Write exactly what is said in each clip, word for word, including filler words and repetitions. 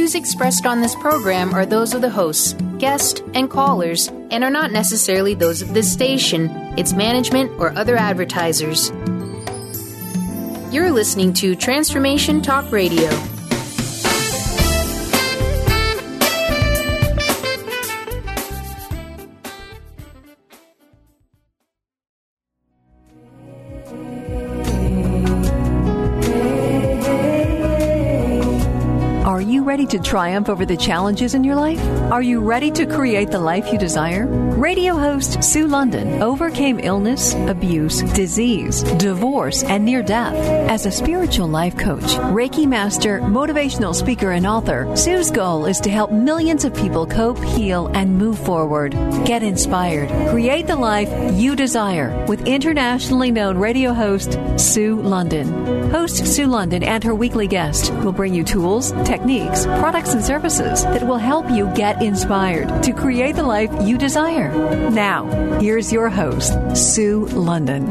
views expressed on this program are those of the hosts, guests, and callers, and are not necessarily those of this station, its management, or other advertisers. You're listening to Transformation Talk Radio. Are you ready to triumph over the challenges in your life? Are you ready to create the life you desire? Radio host Sue London overcame illness, abuse, disease, divorce, and near death. As a spiritual life coach, Reiki master, motivational speaker, and author, Sue's goal is to help millions of people cope, heal, and move forward. Get inspired. Create the life you desire with internationally known radio host Sue London. Host Sue London and her weekly guest will bring you tools, techniques, products, and services that will help you get inspired to create the life you desire. Now, here's your host, Sue London.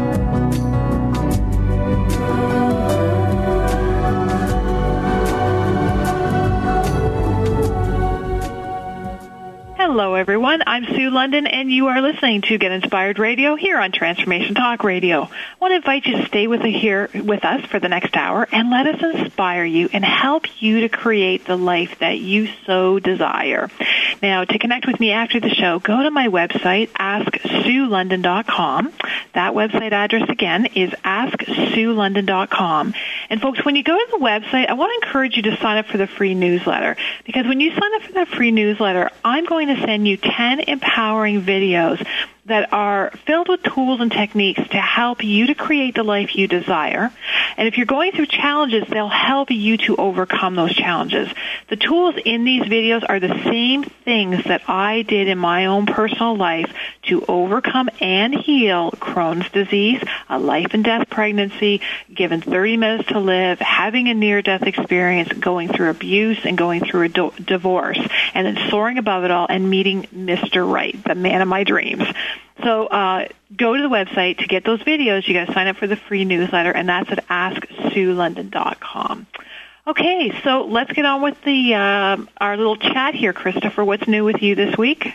Hello, everyone. I'm Sue London, and you are listening to Get Inspired Radio here on Transformation Talk Radio. I want to invite you to stay with, here, with us for the next hour and let us inspire you and help you to create the life that you so desire. Now, to connect with me after the show, go to my website, ask sue london dot com. That website address, again, is ask sue london dot com. And, folks, when you go to the website, I want to encourage you to sign up for the free newsletter, because when you sign up for that free newsletter, I'm going to send you ten empowering videos that are filled with tools and techniques to help you to create the life you desire. And if you're going through challenges, they'll help you to overcome those challenges. The tools in these videos are the same things that I did in my own personal life to overcome and heal Crohn's disease, a life and death pregnancy, given thirty minutes to live, having a near-death experience, going through abuse and going through a do- divorce, and then soaring above it all and meeting Mister Right, the man of my dreams. So uh, go to the website to get those videos. You got to sign up for the free newsletter, and that's at ask sue london dot com. Okay, so let's get on with the uh, our little chat here, Christopher. What's new with you this week?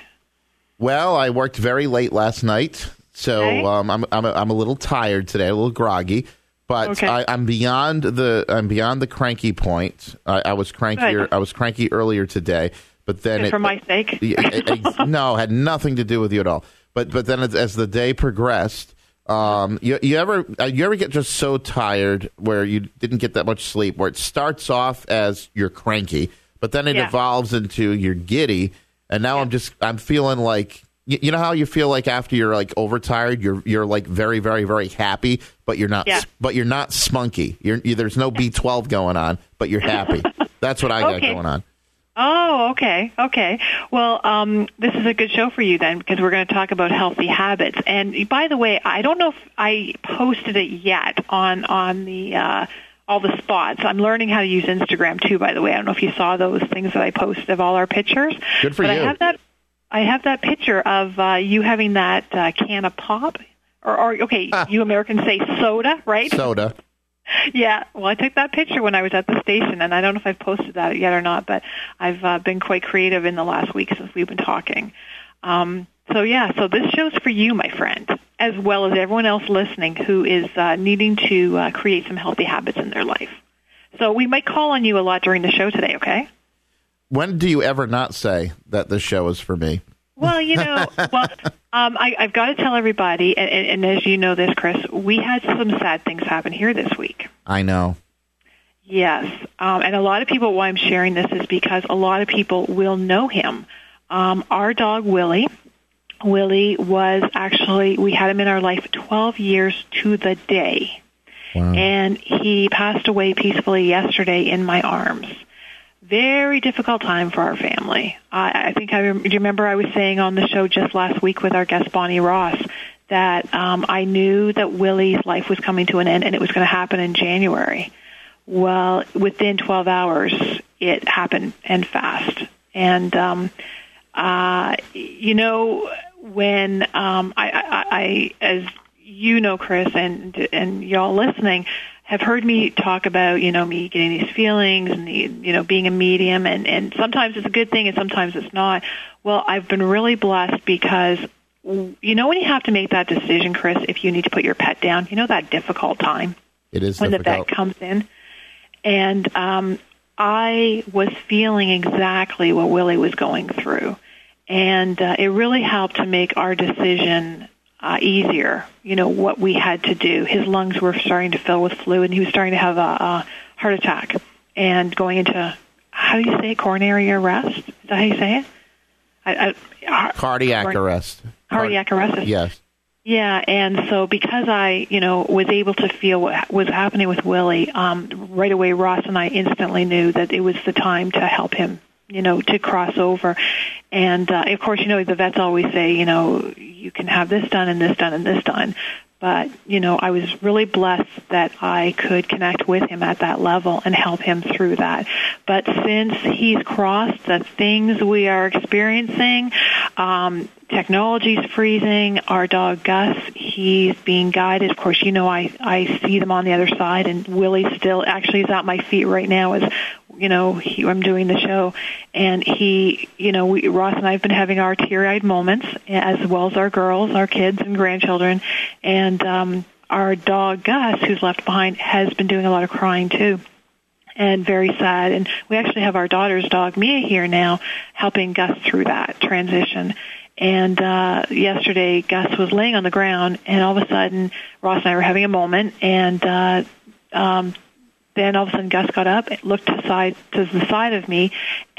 Well, I worked very late last night, so okay. um, I'm I'm a, I'm a little tired today, a little groggy, but okay. I, I'm beyond the I'm beyond the cranky point. I, I was crankier. Good. I was cranky earlier today, but then Good it, for my sake. it, it, it, no, had nothing to do with you at all. But but then as, as the day progressed, um, you you ever you ever get just so tired where you didn't get that much sleep, where it starts off as you're cranky, but then it yeah. evolves into you're giddy, and now yeah. I'm just I'm feeling like you, you know how you feel like after you're like overtired, you're you're like very very very happy, but you're not yeah. but you're not spunky. You're you, there's no B twelve going on, but you're happy. That's what I got okay. going on. Oh, okay, okay. Well, um, this is a good show for you then, because we're going to talk about healthy habits. And by the way, I don't know if I posted it yet on on the uh, all the spots. I'm learning how to use Instagram too. By the way, I don't know if you saw those things that I posted of all our pictures. Good for but you. I have that. I have that picture of uh, you having that uh, can of pop, or, or okay, ah. you Americans say soda, right? Soda. Yeah, well, I took that picture when I was at the station, and I don't know if I've posted that yet or not, but I've uh, been quite creative in the last week since we've been talking. Um, so, yeah, so this show's for you, my friend, as well as everyone else listening who is uh, needing to uh, create some healthy habits in their life. So we might call on you a lot during the show today, okay? When do you ever not say that this show is for me? Well, you know, well, um, I, I've got to tell everybody, and, and, and as you know this, Chris, we had some sad things happen here this week. I know. Yes, um, and a lot of people, why I'm sharing this is because a lot of people will know him. Um, our dog, Willie, Willie was actually, we had him in our life twelve years to the day. Wow. And he passed away peacefully yesterday in my arms. Very difficult time for our family. I, I think I do you remember I was saying on the show just last week with our guest Bonnie Ross that um, I knew that Willie's life was coming to an end and it was going to happen in January. Well, within twelve hours, it happened, and fast. And um, uh, you know, when um, I, I, I, as you know, Chris, and and y'all listening, have heard me talk about, you know, me getting these feelings and, the, you know, being a medium, and, and sometimes it's a good thing and sometimes it's not. Well, I've been really blessed because, you know, when you have to make that decision, Chris, if you need to put your pet down, you know, that difficult time. It is when difficult. the vet comes in. And um, I was feeling exactly what Willie was going through. And uh, it really helped to make our decision Uh, easier, you know, what we had to do. His lungs were starting to fill with fluid, and he was starting to have a, a heart attack and going into, how do you say it, coronary arrest? Is that how you say it? I, I, cardiac cord- arrest. Cardiac Card- arrest. Yes. Yeah, and so because I, you know, was able to feel what was happening with Willie, um, right away Ross and I instantly knew that it was the time to help him, you know, to cross over. And, uh, of course, you know, the vets always say, you know, you can have this done and this done and this done. But, you know, I was really blessed that I could connect with him at that level and help him through that. But since he's crossed the things we are experiencing, um, technology's freezing. Our dog, Gus, he's being guided. Of course, you know, I, I see them on the other side, and Willie still actually is at my feet right now as, you know, he, I'm doing the show. And he, you know, we, Ross and I have been having our teary-eyed moments, as well as our girls, our kids and grandchildren. And um, our dog, Gus, who's left behind, has been doing a lot of crying, too. And very sad. And we actually have our daughter's dog, Mia, here now, helping Gus through that transition. And uh, yesterday, Gus was laying on the ground, and all of a sudden, Ross and I were having a moment, and uh, um, then all of a sudden, Gus got up, looked to, side, to the side of me,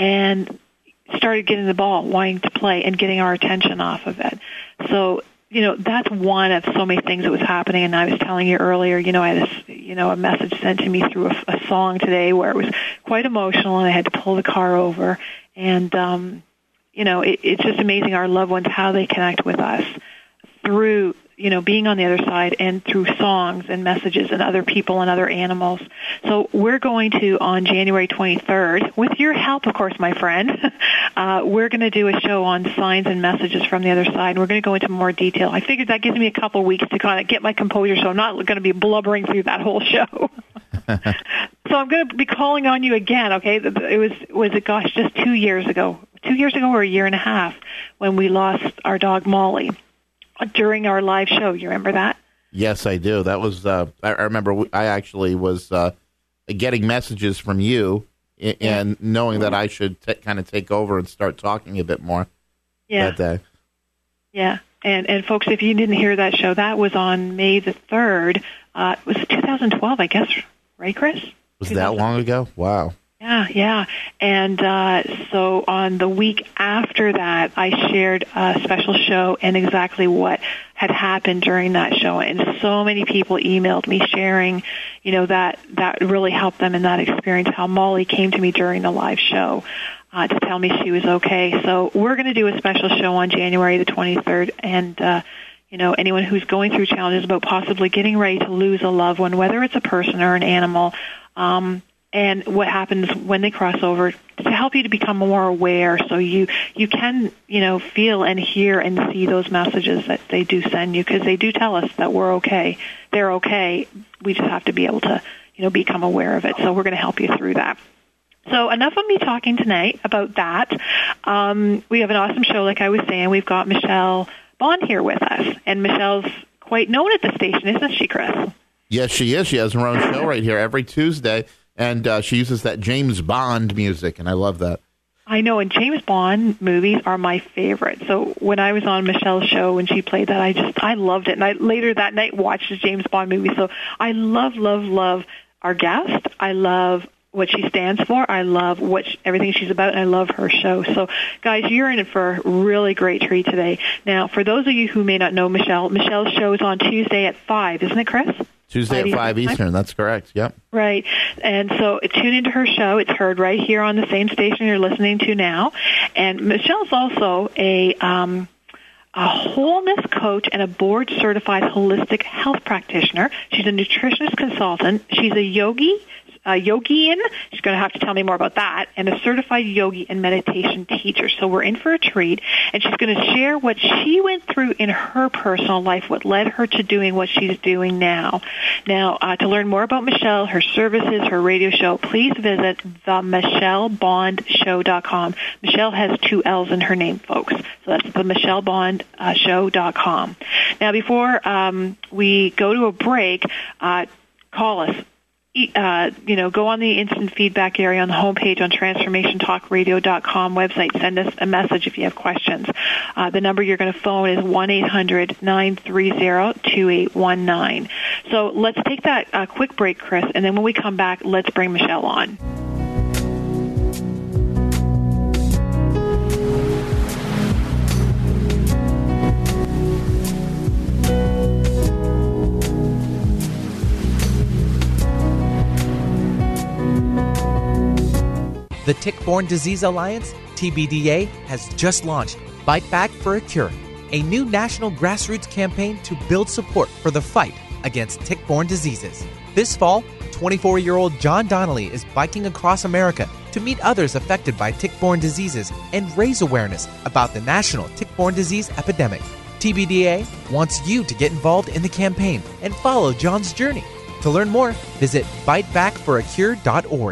and started getting the ball, wanting to play, and getting our attention off of it. So, you know, that's one of so many things that was happening. And I was telling you earlier, you know, I had a, you know, a message sent to me through a, a song today where it was quite emotional, and I had to pull the car over, and um, you know, it, it's just amazing, our loved ones, how they connect with us through, you know, being on the other side and through songs and messages and other people and other animals. So we're going to, on January twenty-third, with your help, of course, my friend, uh, we're going to do a show on signs and messages from the other side. We're going to go into more detail. I figured that gives me a couple weeks to kind of get my composure, so I'm not going to be blubbering through that whole show. So I'm going to be calling on you again, okay? It was, was it, gosh, just two years ago, two years ago or a year and a half when we lost our dog, Molly, during our live show. You remember that? Yes, I do. That was, uh, I remember I actually was uh, getting messages from you and knowing that I should t- kind of take over and start talking a bit more yeah. that day. Yeah. And, and folks, if you didn't hear that show, that was on May the third. Uh, it was twenty twelve, I guess. Right, Chris? Was that long ago? Wow. Yeah, yeah. And uh, so on the week after that, I shared a special show and exactly what had happened during that show. And so many people emailed me sharing, you know, that that really helped them in that experience, how Molly came to me during the live show uh, to tell me she was okay. So we're going to do a special show on January the twenty-third. And, uh, you know, anyone who's going through challenges about possibly getting ready to lose a loved one, whether it's a person or an animal, um, and what happens when they cross over, to help you to become more aware, so you you can, you know, feel and hear and see those messages that they do send you, because they do tell us that we're okay. They're okay. We just have to be able to, you know, become aware of it. So we're going to help you through that. So enough of me talking tonight about that. Um, we have an awesome show, like I was saying. We've got Michelle Bond here with us, and Michelle's quite known at the station, isn't she, Chris? Yes, she is. She has her own show right here every Tuesday. And uh, she uses that James Bond music, and I love that. I know, and James Bond movies are my favorite. So when I was on Michelle's show and she played that, I just, I loved it. And I later that night watched the James Bond movie. So I love, love, love our guest. I love what she stands for. I love what she, everything she's about, and I love her show. So, guys, you're in it for a really great treat today. Now, for those of you who may not know Michelle, Michelle's show is on Tuesday at five, isn't it, Chris? Tuesday at five Eastern, that's correct, yep. Right, and so tune into her show. It's heard right here on the same station you're listening to now. And Michelle's also a, um, a wholeness coach and a board-certified holistic health practitioner. She's a nutritionist consultant. She's a yogi, uh, yogian. She's going to have to tell me more about that, and a certified yogi and meditation teacher. So we're in for a treat, and she's going to share what she went through in her personal life, what led her to doing what she's doing now. Now, uh, to learn more about Michelle, her services, her radio show, please visit the michelle bond show dot com. Michelle has two L's in her name, folks. So that's the michelle bond show dot com. Now, before um, we go to a break, uh, call us. Uh, you know, go on the instant feedback area on the homepage on transformation talk radio dot com website. Send us a message if you have questions. Uh, the number you're going to phone is one eight hundred nine three zero two eight one nine. So let's take that uh, quick break, Chris, and then when we come back, let's bring Michelle on. The Tick-Borne Disease Alliance, T B D A, has just launched Bite Back for a Cure, a new national grassroots campaign to build support for the fight against tick-borne diseases. This fall, twenty-four-year-old John Donnelly is biking across America to meet others affected by tick-borne diseases and raise awareness about the national tick-borne disease epidemic. T B D A wants you to get involved in the campaign and follow John's journey. To learn more, visit bite back for a cure dot org.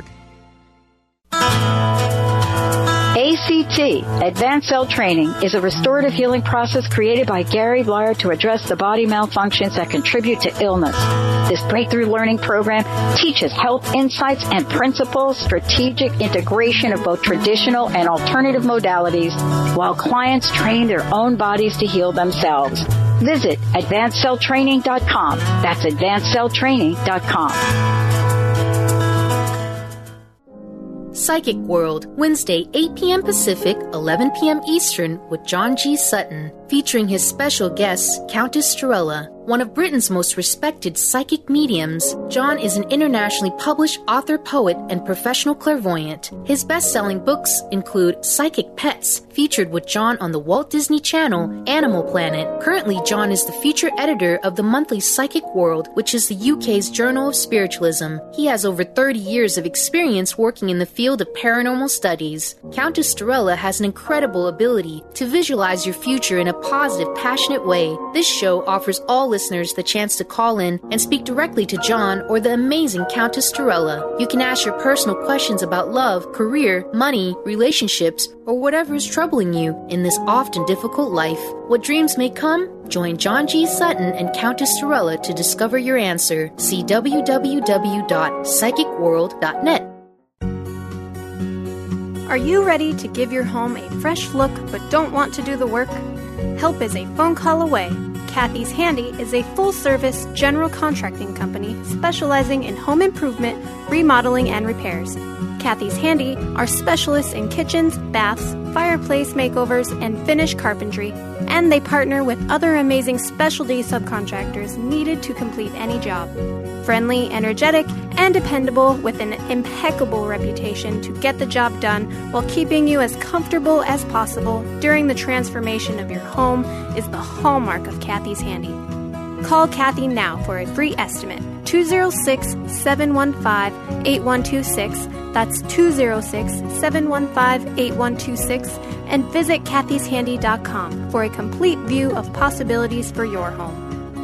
A C T, Advanced Cell Training, is a restorative healing process created by Gary Blyer to address the body malfunctions that contribute to illness. This breakthrough learning program teaches health insights and principles, strategic integration of both traditional and alternative modalities, while clients train their own bodies to heal themselves. Visit advanced cell training dot com. That's advanced cell training dot com. Psychic World, Wednesday, eight p.m. Pacific, eleven p.m. Eastern, with John G. Sutton, featuring his special guest, Countess Strella. One of Britain's most respected psychic mediums, John is an internationally published author, poet, and professional clairvoyant. His best-selling books include Psychic Pets, featured with John on the Walt Disney Channel, Animal Planet. Currently, John is the feature editor of the monthly Psychic World, which is the U K's Journal of Spiritualism. He has over thirty years of experience working in the field of paranormal studies. Countess Strella has an incredible ability to visualize your future in a positive, passionate way. This show offers all listeners the chance to call in and speak directly to John or the amazing Countess Strella. You can ask your personal questions about love, career, money, relationships, or whatever is troubling you in this often difficult life. What dreams may come? Join John G. Sutton and Countess Strella to discover your answer. See w w w dot psychic world dot net. Are you ready to give your home a fresh look but don't want to do the work? Help is a phone call away. Kathy's Handy is a full-service general contracting company specializing in home improvement, remodeling, and repairs. Kathy's Handy are specialists in kitchens, baths, fireplace makeovers, and finish carpentry, and they partner with other amazing specialty subcontractors needed to complete any job. Friendly, energetic, and dependable, with an impeccable reputation to get the job done while keeping you as comfortable as possible during the transformation of your home is the hallmark of Kathy's Handy. Call Kathy now for a free estimate. two oh six, seven one five, eight one two six. That's two oh six, seven one five, eight one two six. And visit kathys handy dot com for a complete view of possibilities for your home.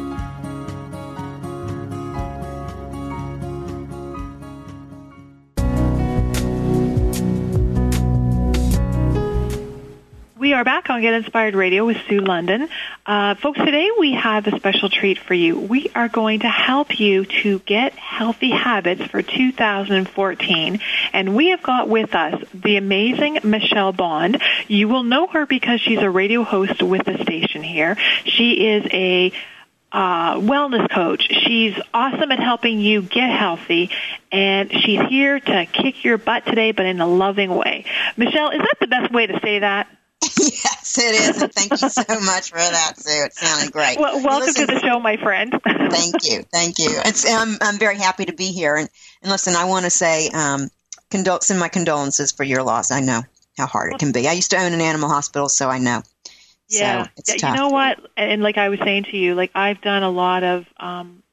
We are back on Get Inspired Radio with Sue London. Uh, folks, today we have a special treat for you. We are going to help you to get healthy habits for two thousand fourteen. And we have got with us the amazing Michelle Bond. You will know her because she's a radio host with the station here. She is a Uh, wellness coach. She's awesome at helping you get healthy, and she's here to kick your butt today, but in a loving way. Michelle, is that the best way to say that? Yes, it is. And thank you so much for that, Sue. It sounded great. Well, welcome listen, to the show, my friend. Thank you. Thank you. It's, I'm, I'm very happy to be here. And, and listen, I want to say, um, condol- send my condolences for your loss. I know how hard it can be. I used to own an animal hospital, so I know. Yeah. So it's yeah tough. You know what? And like I was saying to you, like I've done a lot of um,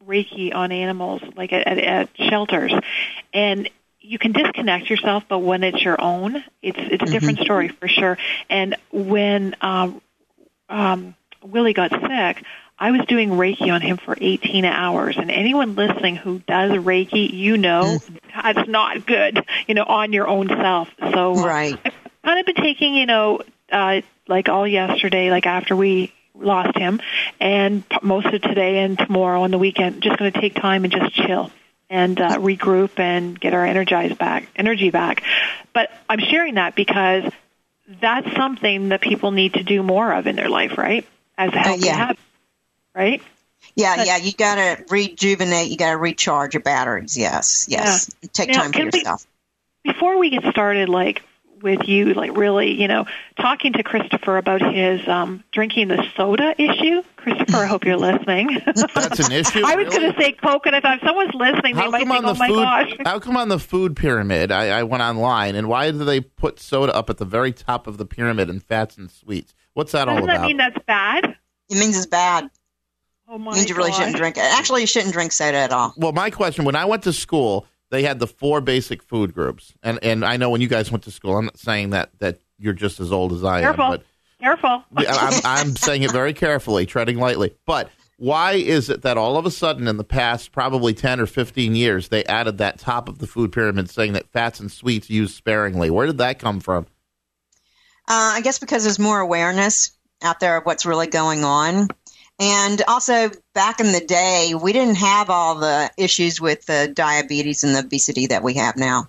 Reiki on animals, like at, at, at shelters, and you can disconnect yourself, but when it's your own, it's it's a mm-hmm. different story for sure. And when um, um, Willie got sick, I was doing Reiki on him for eighteen hours. And anyone listening who does Reiki, you know mm. that's not good, you know, on your own self. So right. I've kind of been taking, you know, uh, like all yesterday, like after we lost him, and most of today and tomorrow on the weekend, just going to take time and just chill and uh, regroup and get our energized back, energy back. But I'm sharing that because that's something that people need to do more of in their life, right? As a healthy uh, yeah. habit, right? Yeah, but, yeah. You got to rejuvenate. You got to recharge your batteries. Yes, yes. Yeah. Take now, time for yourself. We, before we get started, like with you, like really, you know, talking to Christopher about his um, drinking the soda issue. Christopher, I hope you're listening. That's an issue. I was really? going to say Coke, and I thought if someone's listening, how they might come think, on oh the my food, gosh. How come on the food pyramid, I, I went online, and why do they put soda up at the very top of the pyramid in fats and sweets? What's that all Doesn't about? Doesn't that mean that's bad? It means it's bad. Oh my It means you really gosh. shouldn't drink it. Actually, you shouldn't drink soda at all. Well, my question, when I went to school, they had the four basic food groups. And and I know when you guys went to school, I'm not saying that, that you're just as old as I Careful. am. But Careful. I'm, I'm saying it very carefully, treading lightly. But why is it that all of a sudden in the past probably ten or fifteen years, they added that top of the food pyramid saying that fats and sweets used sparingly? Where did that come from? Uh, I guess because there's more awareness out there of what's really going on. And also, back in the day, we didn't have all the issues with the diabetes and the obesity that we have now.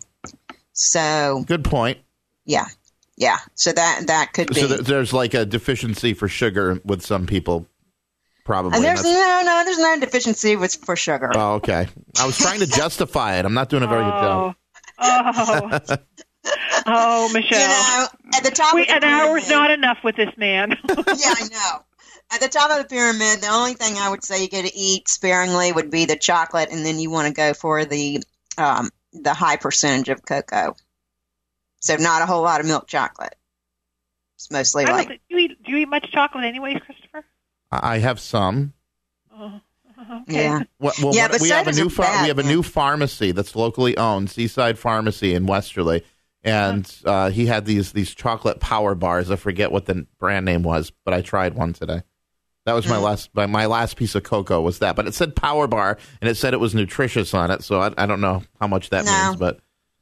So, good point. Yeah, yeah. So that that could be. So th- there's like a deficiency for sugar with some people, probably. And there's That's- no, no, there's no deficiency with for sugar. Oh, okay. I was trying to justify it. I'm not doing a very good job. Oh, oh, Michelle. You know, at the top we, of the an pyramid, hour's not enough with this man. Yeah, I know. At the top of the pyramid, the only thing I would say you get to eat sparingly would be the chocolate, and then you want to go for the um, the high percentage of cocoa. So not a whole lot of milk chocolate. It's mostly I like. don't, do, you eat, do you eat much chocolate anyways, Christopher? I have some. Oh, okay. Yeah. Well, well, Yeah, what- but we have a sodas new are ph- bad, we have a man. new pharmacy that's locally owned, Seaside Pharmacy in Westerly, and uh, he had these these chocolate power bars. I forget what the brand name was, but I tried one today. That was my Mm. last my, my last piece of cocoa was that, but it said power bar and it said it was nutritious on it, so I, I don't know how much that No. means, but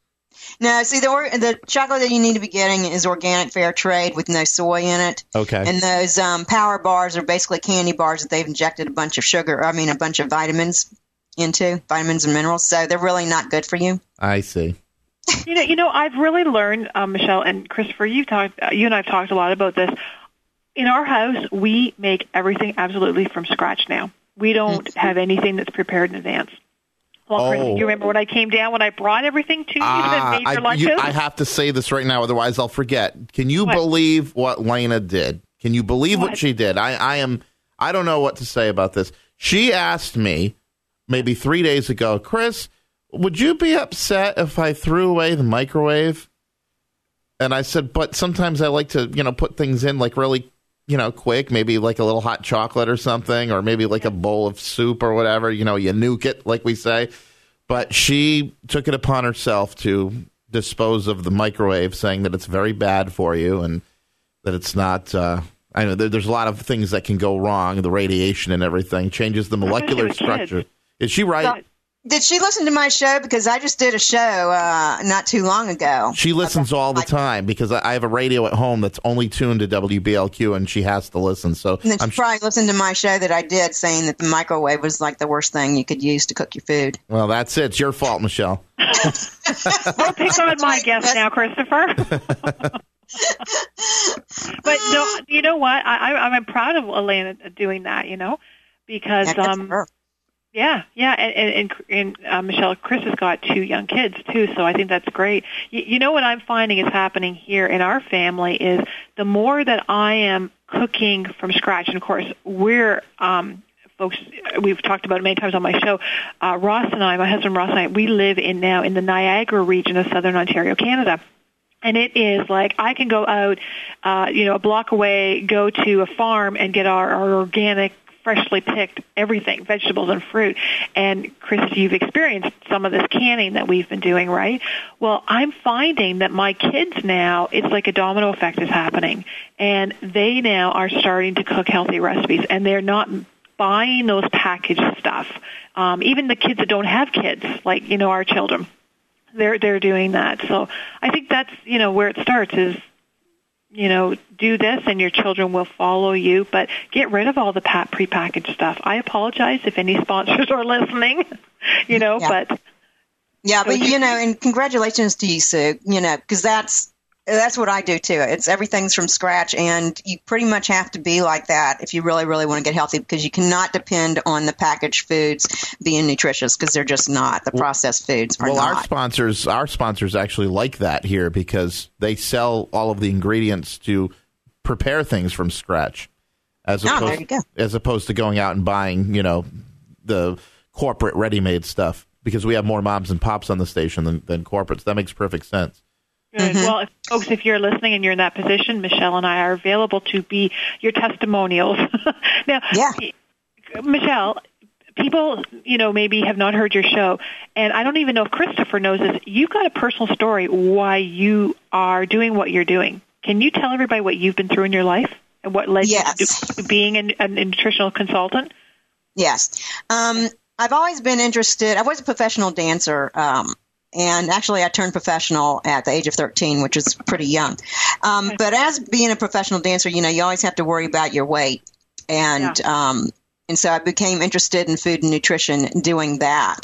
No, see, the or- the chocolate that you need to be getting is organic fair trade with no soy in it. okay. And those um, power bars are basically candy bars that they've injected a bunch of sugar, I mean, a bunch of vitamins into, vitamins and minerals. So they're really not good for you. I see. You know, you know, I've really learned, um, Michelle and Christopher. You talked, uh, you and I've talked a lot about this. In our house, we make everything absolutely from scratch now. We don't have anything that's prepared in advance. Well, Chris, Oh. you remember when I came down, when I brought everything to you Ah, and made your I, lunches? you, I have to say this right now, otherwise I'll forget. Can you What? believe what Lena did? Can you believe what, What? she did? I, I am. I don't know what to say about this. She asked me maybe three days ago, Chris, would you be upset if I threw away the microwave? And I said, but sometimes I like to, you know, put things in like really, you know, quick, maybe like a little hot chocolate or something, or maybe like a bowl of soup or whatever, you know, you nuke it, like we say. But she took it upon herself to dispose of the microwave, saying that it's very bad for you and that it's not, uh, I know there, there's a lot of things that can go wrong, the radiation and everything, changes the molecular with kids. structure. Is she right? Did she listen to my show? Because I just did a show uh, not too long ago. She listens all the like- time because I I have a radio at home that's only tuned to W B L Q, and she has to listen. So And then she I'm probably listened to my show that I did saying that the microwave was like the worst thing you could use to cook your food. well, that's it. It's your fault, Michelle. Don't pick on my guest now, Christopher. But no, you know what? I, I, I'm proud of Elena doing that. You know, because Yeah, good for um, her. yeah, yeah, and and, and uh, Michelle, Chris has got two young kids too, so I think that's great. You, you know what I'm finding is happening here in our family is the more that I am cooking from scratch, and of course we're. Um, Folks, we've talked about it many times on my show. Uh, Ross and I, my husband Ross and I, we live in now in the Niagara region of southern Ontario, Canada. And it is like I can go out, uh, you know, a block away, go to a farm and get our, our organic freshly picked everything, vegetables and fruit. And Chris, you've experienced some of this canning that we've been doing, right? Well, I'm finding that my kids now, it's like a domino effect is happening. And they now are starting to cook healthy recipes, and they're not buying those packaged stuff. Um, even the kids that don't have kids, like, you know, our children, they're they're doing that. So I think that's, you know, where it starts is, you know, do this and your children will follow you, but get rid of all the pa- prepackaged stuff. I apologize if any sponsors are listening, you know, yeah. but. Yeah, but, you know, and congratulations to you, Sue, you know, because that's, that's what I do too. It's everything's from scratch, and you pretty much have to be like that if you really, really want to get healthy, because you cannot depend on the packaged foods being nutritious, because they're just not. The processed foods are well, not. Well, our sponsors, our sponsors actually like that here because they sell all of the ingredients to prepare things from scratch, as opposed, oh, there you go. as opposed to going out and buying, you know, the corporate ready-made stuff. Because we have more moms and pops on the station than, than corporates. That makes perfect sense. Good. Mm-hmm. Well, if, folks, if you're listening and you're in that position, Michelle and I are available to be your testimonials. Now, yeah. Michelle, people, you know, maybe have not heard your show, and I don't even know if Christopher knows this. You've got a personal story why you are doing what you're doing. Can you tell everybody what you've been through in your life and what led yes. you to being a, a nutritional consultant? Yes. Um, I've always been interested. I was a professional dancer, um, and actually I turned professional at the age of thirteen, which is pretty young. Um, okay. But as being a professional dancer, you know, you always have to worry about your weight. And yeah. um, and so I became interested in food and nutrition doing that.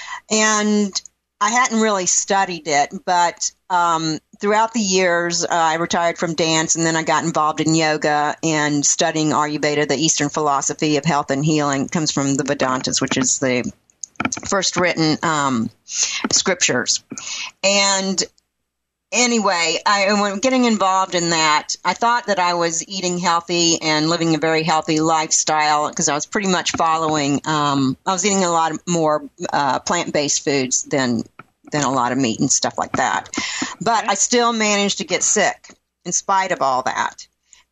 And I hadn't really studied it, but um, throughout the years, uh, I retired from dance, and then I got involved in yoga and studying Ayurveda, the Eastern philosophy of health and healing. It comes from the Vedantas, which is the first written um, scriptures. And anyway, I, when getting involved in that, I thought that I was eating healthy and living a very healthy lifestyle, because I was pretty much following, um, I was eating a lot more uh, plant-based foods than than a lot of meat and stuff like that. But I still managed to get sick in spite of all that.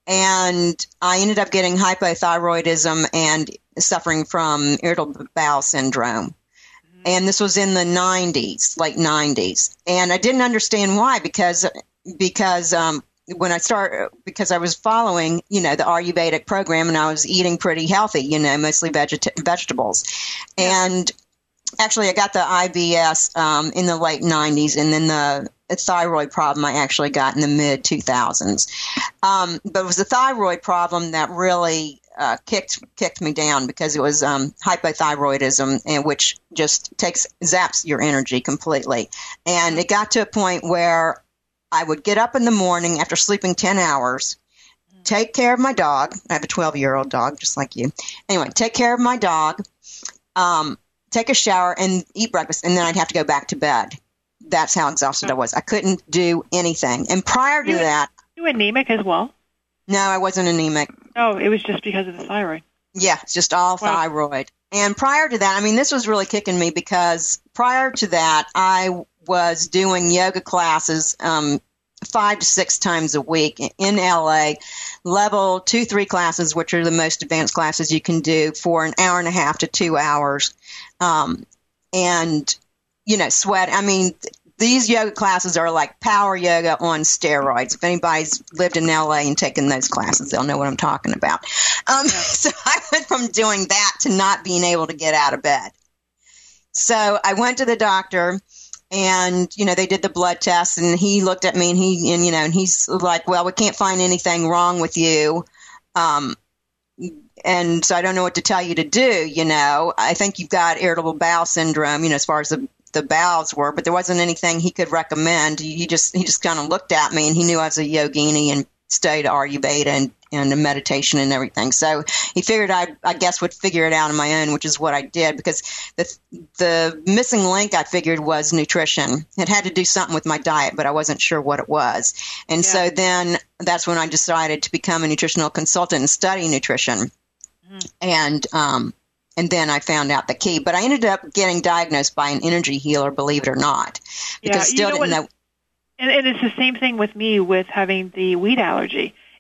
And I ended up getting hypothyroidism and suffering from irritable bowel syndrome. And this was in the nineties, late nineties. And I didn't understand why, because because um, when I started, because I was following, you know, the Ayurvedic program, and I was eating pretty healthy, you know, mostly veget- vegetables. And actually, I got the I B S um, in the late nineties, and then the thyroid problem I actually got in the mid two thousands. Um, but it was the thyroid problem that really Uh, kicked kicked me down, because it was um, hypothyroidism, and which just takes zaps your energy completely. And it got to a point where I would get up in the morning after sleeping ten hours, take care of my dog. I have a twelve-year-old dog, just like you. Anyway, take care of my dog, um, take a shower, and eat breakfast, and then I'd have to go back to bed. That's how exhausted I was. I couldn't do anything. And prior to you, that... You anemic as well? No, I wasn't anemic. Oh, it was just because of the thyroid. Yeah, it's just all wow. thyroid. And prior to that, I mean, this was really kicking me, because prior to that, I was doing yoga classes um, five to six times a week in L A, level two, three classes, which are the most advanced classes you can do, for an hour and a half to two hours. Um, and, you know, sweat. I mean, these yoga classes are like power yoga on steroids. If anybody's lived in L A and taken those classes, they'll know what I'm talking about. Um, yeah. So I went from doing that to not being able to get out of bed. So I went to the doctor, and, you know, they did the blood test, and he looked at me, and he, and, you know, and he's like, well, we can't find anything wrong with you. Um, and so I don't know what to tell you to do. You know, I think you've got irritable bowel syndrome, you know, as far as the the bowels were, but there wasn't anything he could recommend. He just he just kind of looked at me, and he knew I was a yogini and studied Ayurveda and, and the meditation and everything. So he figured I I guess would figure it out on my own, which is what I did, because the the missing link I figured was nutrition. It had to do something with my diet, but I wasn't sure what it was. And yeah. so then that's when I decided to become a nutritional consultant and study nutrition. Mm. And um And then I found out the key. But I ended up getting diagnosed by an energy healer, believe it or not. Because yeah, still you know didn't what, know. And, and it's the same thing with me with having the wheat allergy.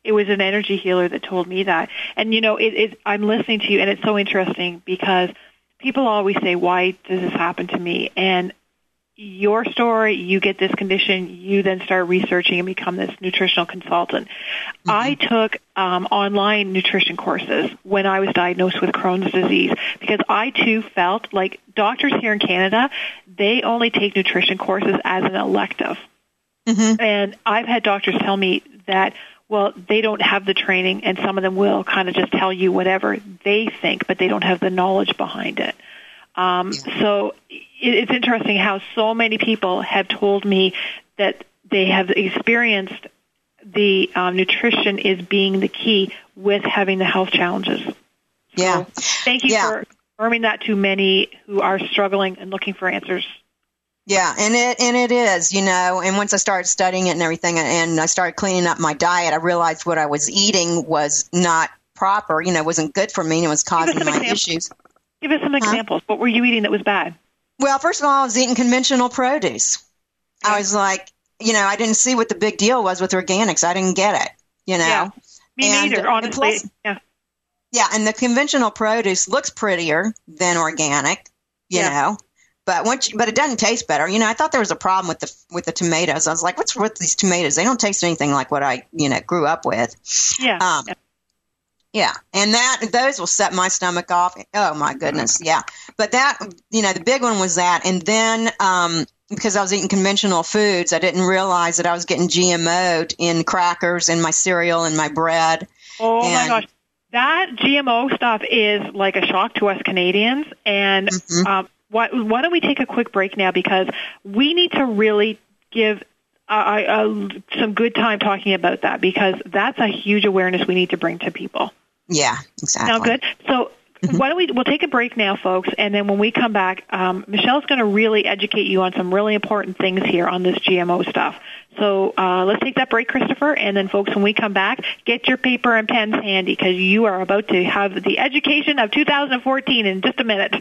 It was an energy healer that told me that. And, you know, it, it, I'm listening to you, and it's so interesting because people always say, why does this happen to me? And your story, you get this condition, you then start researching and become this nutritional consultant. Mm-hmm. I took um, online nutrition courses when I was diagnosed with Crohn's disease because I, too, felt like doctors here in Canada, they only take nutrition courses as an elective. Mm-hmm. And I've had doctors tell me that, well, they don't have the training, and some of them will kind of just tell you whatever they think, but they don't have the knowledge behind it. Um, so it's interesting how so many people have told me that they have experienced the um, nutrition is being the key with having the health challenges. Yeah. So thank you yeah. for confirming that to many who are struggling and looking for answers. Yeah, and it and it is, you know, and once I started studying it and everything and I started cleaning up my diet, I realized what I was eating was not proper, you know, wasn't good for me and it was causing my examples. issues. Give us some examples. Huh? What were you eating that was bad? Well, first of all, I was eating conventional produce. Okay. I was like, you know, I didn't see what the big deal was with organics. I didn't get it, you know. Yeah, me and, neither, honestly. And plus, yeah. yeah, and the conventional produce looks prettier than organic, you yeah. know. But once, you, but it doesn't taste better. You know, I thought there was a problem with the with the tomatoes. I was like, what's with these tomatoes? They don't taste anything like what I, you know, grew up with. Yeah. Um, yeah. Yeah, and that those will set my stomach off. Oh my goodness, yeah. But that, you know, the big one was that, and then um, because I was eating conventional foods, I didn't realize that I was getting G M O'd in crackers, in my cereal, and my bread. Oh and, my gosh, that G M O stuff is like a shock to us Canadians. And mm-hmm. um, why, why don't we take a quick break now, because we need to really give uh, uh, some good time talking about that, because that's a huge awareness we need to bring to people. Yeah, exactly. Sound good? So mm-hmm. why don't we, we'll take a break now, folks, and then when we come back, um, Michelle's going to really educate you on some really important things here on this G M O stuff. So uh, let's take that break, Christopher, and then, folks, when we come back, get your paper and pens handy, because you are about to have the education of two thousand fourteen in just a minute.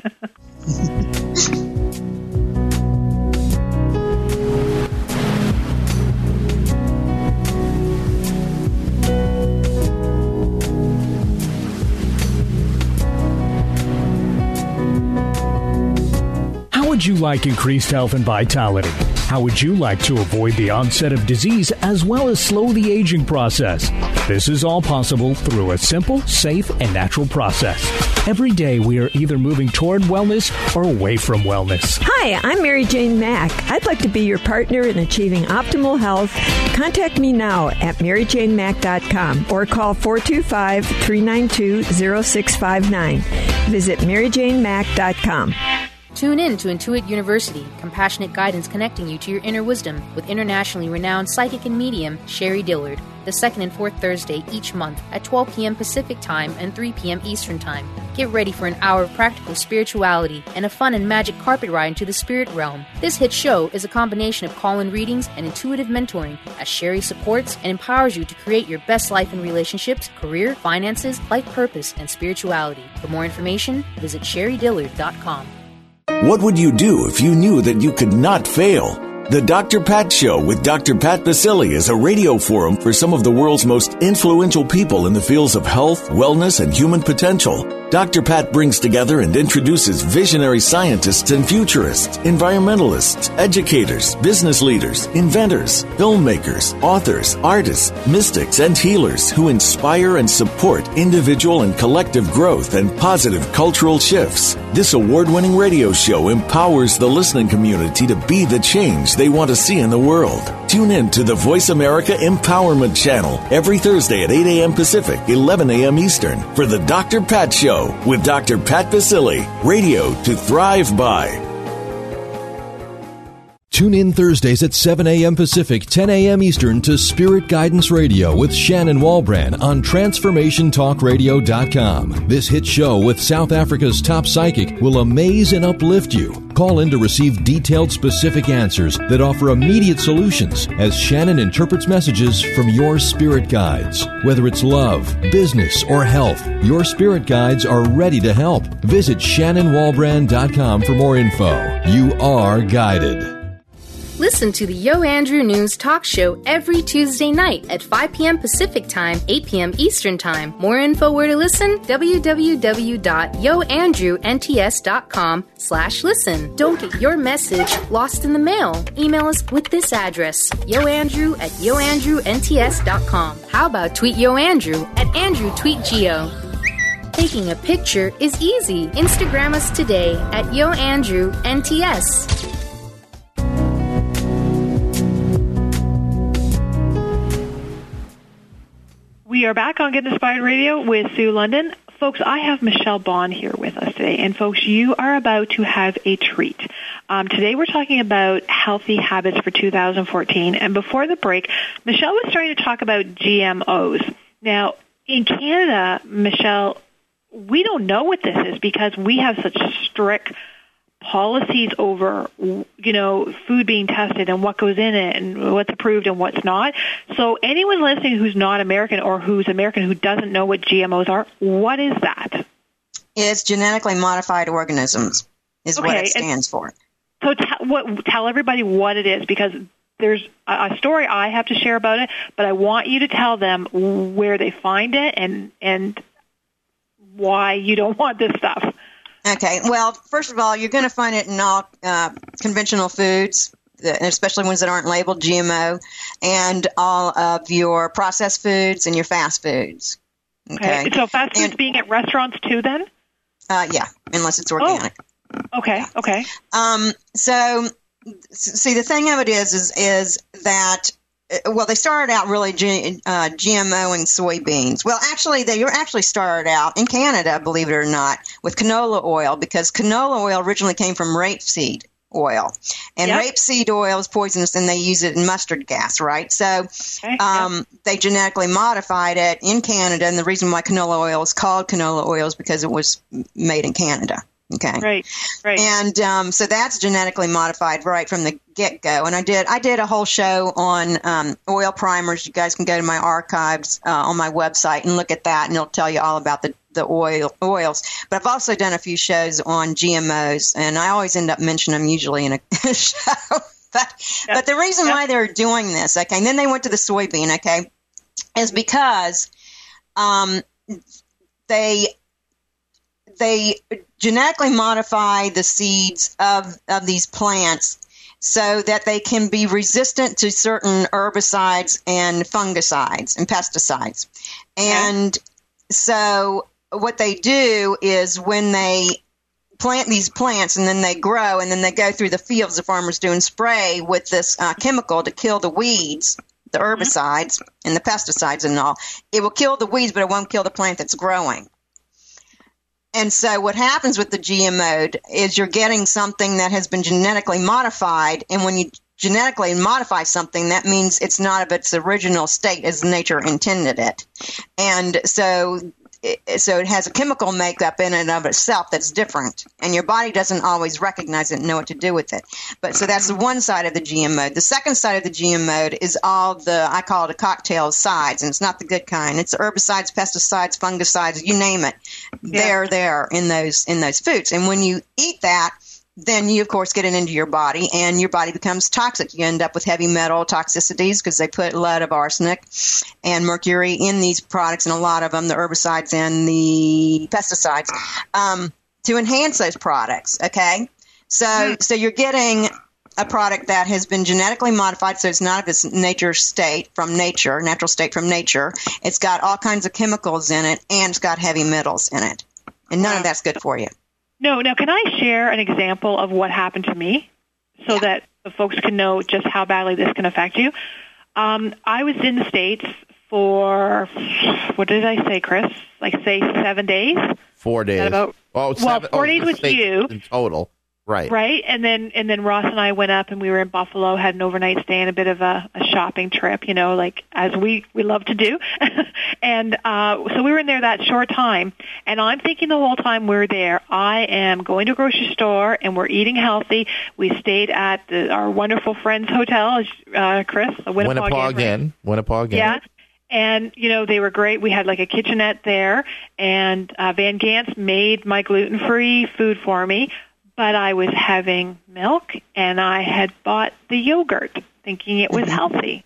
How would you like increased health and vitality? How would you like to avoid the onset of disease as well as slow the aging process? This is all possible through a simple, safe, and natural process. Every day we are either moving toward wellness or away from wellness. Hi, I'm Mary Jane Mack. I'd like to be your partner in achieving optimal health. Contact me now at mary jane mack dot com or call four two five, three nine two, zero six five nine. Visit mary jane mack dot com. Tune in to Intuit University, compassionate guidance connecting you to your inner wisdom with internationally renowned psychic and medium Sherry Dillard, the second and fourth Thursday each month at twelve p.m. Pacific Time and three p.m. Eastern Time. Get ready for an hour of practical spirituality and a fun and magic carpet ride into the spirit realm. This hit show is a combination of call-in readings and intuitive mentoring, as Sherry supports and empowers you to create your best life in relationships, career, finances, life purpose, and spirituality. For more information, visit sherry dillard dot com. What would you do if you knew that you could not fail? The Doctor Pat Show with Doctor Pat Baccili is a radio forum for some of the world's most influential people in the fields of health, wellness, and human potential. Doctor Pat brings together and introduces visionary scientists and futurists, environmentalists, educators, business leaders, inventors, filmmakers, authors, artists, mystics, and healers who inspire and support individual and collective growth and positive cultural shifts. This award-winning radio show empowers the listening community to be the change they want to see in the world. Tune in to the Voice America Empowerment Channel every Thursday at eight a.m. Pacific, eleven a.m. Eastern for the Doctor Pat Show with Doctor Pat Baccili, radio to thrive by. Tune in Thursdays at seven a.m. Pacific, ten a.m. Eastern to Spirit Guidance Radio with Shannon Walbrand on transformation talk radio dot com. This hit show with South Africa's top psychic will amaze and uplift you. Call in to receive detailed, specific answers that offer immediate solutions as Shannon interprets messages from your spirit guides. Whether it's love, business, or health, your spirit guides are ready to help. Visit shannon walbrand dot com for more info. You are guided. Listen to the Yo Andrew News Talk Show every Tuesday night at five p.m. Pacific Time, eight p.m. Eastern Time. More info where to listen, w w w dot yo andrew n t s dot com slash listen. Don't get your message lost in the mail. Email us with this address, yoandrew at yo andrew n t s dot com. How about tweet Yo Andrew at Andrew Tweet Geo? Taking a picture is easy. Instagram us today at Yo Andrew N T S. We are back on Get Inspired Radio with Sue London. Folks, I have Michelle Bond here with us today. And folks, you are about to have a treat. Um, today we're talking about healthy habits for two thousand fourteen. And before the break, Michelle was starting to talk about G M Os. Now, in Canada, Michelle, we don't know what this is because we have such strict policies over, you know, food being tested and what goes in it and what's approved and what's not. So anyone listening who's not American or who's American who doesn't know what G M Os are, what is that? It's genetically modified organisms is okay, what it stands for. So t- what, tell everybody what it is, because there's a, a story I have to share about it, but I want you to tell them where they find it and and why you don't want this stuff. Okay. Well, first of all, you're going to find it in all uh, conventional foods, especially ones that aren't labeled G M O, and all of your processed foods and your fast foods. Okay. okay. So fast foods and, being at restaurants too, then? Uh, yeah, unless it's organic. Oh. Okay. Okay. Um. So, see, the thing of it is, is, is that. Well, they started out really G, uh, G M O and soybeans. Well, actually, they were actually started out in Canada, believe it or not, with canola oil because canola oil originally came from rapeseed oil. And yep. rapeseed oil is poisonous, and they use it in mustard gas, right? So okay, um, yep. they genetically modified it in Canada, and the reason why canola oil is called canola oil is because it was made in Canada. Okay. Right. Right. And um, so that's genetically modified right from the get-go. And I did I did a whole show on um, oil primers. You guys can go to my archives uh, on my website and look at that, and it'll tell you all about the, the oil oils. But I've also done a few shows on G M Os, and I always end up mentioning them usually in a show. but, yep. but the reason yep. why they're doing this, okay, and then they went to the soybean, okay, is because um, they they genetically modify the seeds of, of these plants so that they can be resistant to certain herbicides and fungicides and pesticides. And okay. so what they do is when they plant these plants and then they grow and then they go through the fields, the farmers do, and spray with this uh, chemical to kill the weeds, the herbicides mm-hmm. and the pesticides and all. It will kill the weeds, but it won't kill the plant that's growing. And so what happens with the G M O is you're getting something that has been genetically modified, and when you genetically modify something, that means it's not of its original state as nature intended it. And so so it has a chemical makeup in and of itself that's different, and your body doesn't always recognize it and know what to do with it. But so that's the one side of the G M O. The second side of the G M O is all the, I call it a cocktail of sides, and it's not the good kind. It's herbicides, pesticides, fungicides, you name it. Yeah. They're there in those in those foods. And when you eat that, then you, of course, get it into your body, and your body becomes toxic. You end up with heavy metal toxicities because they put lead of arsenic and mercury in these products, and a lot of them, the herbicides and the pesticides, um, to enhance those products, okay? So, mm-hmm. so you're getting a product that has been genetically modified, so it's not of its nature state from nature, natural state from nature. It's got all kinds of chemicals in it, and it's got heavy metals in it, and none wow. of that's good for you. No, now can I share an example of what happened to me so yeah. that the folks can know just how badly this can affect you? Um, I was in the States for, what did I say, Chris? Like, say, seven days? Four days. About, oh, seven, well, four oh, days with you. In total. Right. Right. And then and then Ross and I went up and we were in Buffalo, had an overnight stay and a bit of a, a shopping trip, you know, like as we, we love to do. and uh, so we were in there that short time. And I'm thinking the whole time we're there, I am going to a grocery store and we're eating healthy. We stayed at the, our wonderful friend's hotel, uh, Chris, a Winnipeg, Winnipeg Inn. Winnipeg Inn. Yeah. And, you know, they were great. We had like a kitchenette there, and uh, Van Gantz made my gluten-free food for me. but I was having milk, and I had bought the yogurt, thinking it was healthy.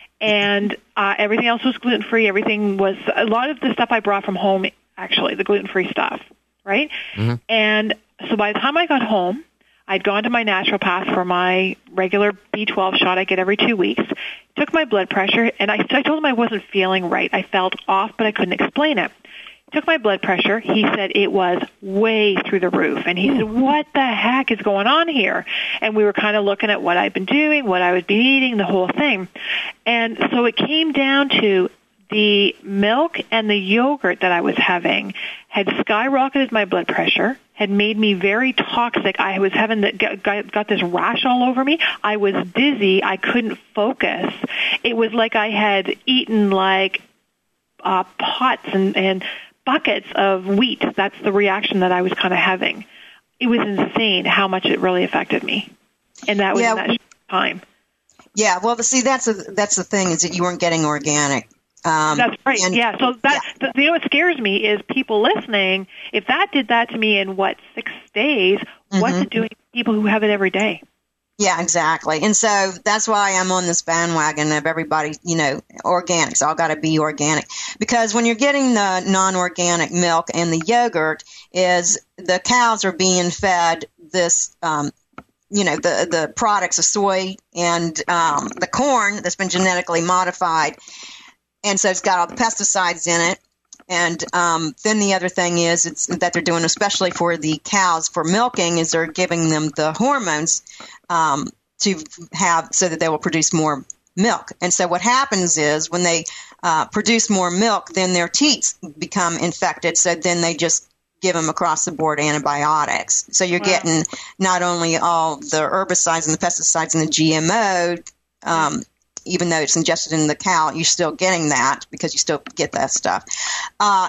And uh, everything else was gluten-free. Everything was, a lot of the stuff I brought from home, actually, the gluten-free stuff, right? Mm-hmm. And so by the time I got home, I'd gone to my naturopath for my regular B twelve shot I get every two weeks, took my blood pressure, and I, I told him I wasn't feeling right. I felt off, but I couldn't explain it. Took my blood pressure. He said it was way through the roof. And he said, what the heck is going on here? And we were kind of looking at what I'd been doing, what I would be eating, the whole thing. And so it came down to the milk and the yogurt that I was having had skyrocketed my blood pressure, had made me very toxic. I was having the, got, got this rash all over me. I was dizzy. I couldn't focus. It was like I had eaten like uh, pots and, and buckets of wheat. That's the reaction that I was kind of having. It was insane how much it really affected me. And that was yeah. in that short time. Yeah, well, the, see, that's a, that's the thing, is that you weren't getting organic. Um, That's right. And, yeah. So that, yeah. you know, what scares me is people listening. If that did that to me in what six days, mm-hmm. what's it doing to people who have it every day? Yeah, exactly. And so that's why I'm on this bandwagon of everybody, you know, organics. All got to be organic, because when you're getting the non-organic milk and the yogurt, is the cows are being fed this. Um, you know, the, the products of soy and um, the corn that's been genetically modified. And so it's got all the pesticides in it. And um, then the other thing is it's that they're doing, especially for the cows for milking, is they're giving them the hormones um, to have so that they will produce more milk. And so what happens is when they uh, produce more milk, then their teats become infected. So then they just give them across the board antibiotics. So you're wow. getting not only all the herbicides and the pesticides and the G M O, um, even though it's ingested in the cow, you're still getting that because you still get that stuff. Uh,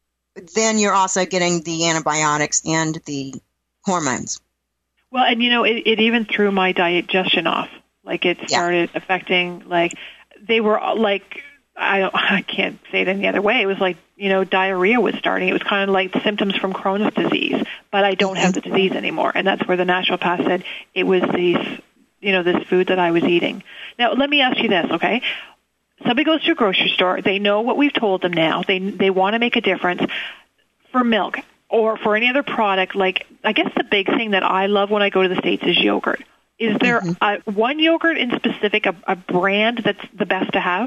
then you're also getting the antibiotics and the hormones. Well, and you know, it, it even threw my digestion off. Like it started yeah. affecting, like they were like, I don't, I can't say it any other way. It was like, you know, diarrhea was starting. It was kind of like symptoms from Crohn's disease, but I don't have the disease anymore. And that's where the naturopath said it was these, you know, this food that I was eating. Now, let me ask you this, okay? Somebody goes to a grocery store. They know what we've told them now. They they want to make a difference. For milk or for any other product, like I guess the big thing that I love when I go to the States is yogurt. Is there mm-hmm. a, one yogurt in specific, a, a brand that's the best to have?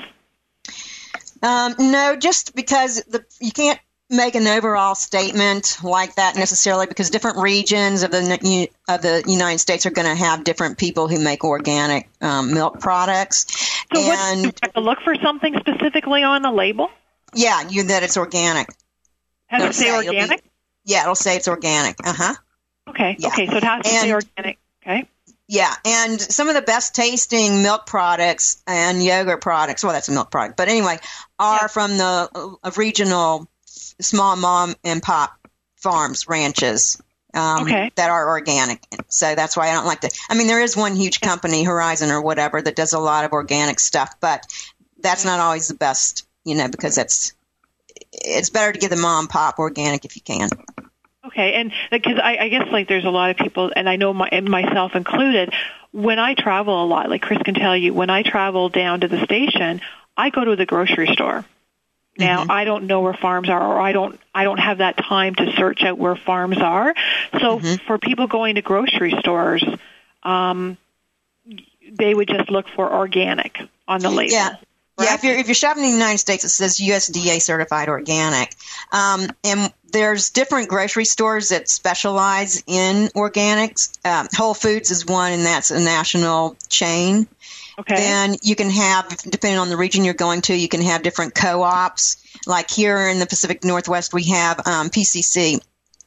Um, no, just because the you can't make an overall statement like that necessarily, because different regions of the of the United States are going to have different people who make organic um, milk products. So and what, do you have to look for something specifically on the label? Yeah, you that it's organic. Has it'll it say organic? Be, yeah, it'll say it's organic. Uh-huh. Okay, yeah. okay, so it has to and, say organic, okay. Yeah, and some of the best tasting milk products and yogurt products, well, that's a milk product, but anyway, are yeah. from the uh, regional small mom and pop farms, ranches um, okay. that are organic. So that's why I don't like to. I mean, there is one huge company, Horizon or whatever, that does a lot of organic stuff, but that's not always the best, you know, because that's it's better to get the mom and pop organic if you can. Okay, and because I, I guess like there's a lot of people, and I know my, and myself included, when I travel a lot, like Chris can tell you, when I travel down to the station, I go to the grocery store. Now, mm-hmm. I don't know where farms are, or I don't I don't have that time to search out where farms are. So mm-hmm. for people going to grocery stores, um, they would just look for organic on the label. Yeah. Yeah, if you're if you're shopping in the United States, it says U S D A certified organic, um, and there's different grocery stores that specialize in organics. Um, Whole Foods is one, and that's a national chain. Okay. Then you can have, depending on the region you're going to, you can have different co-ops. Like here in the Pacific Northwest, we have um, P C C.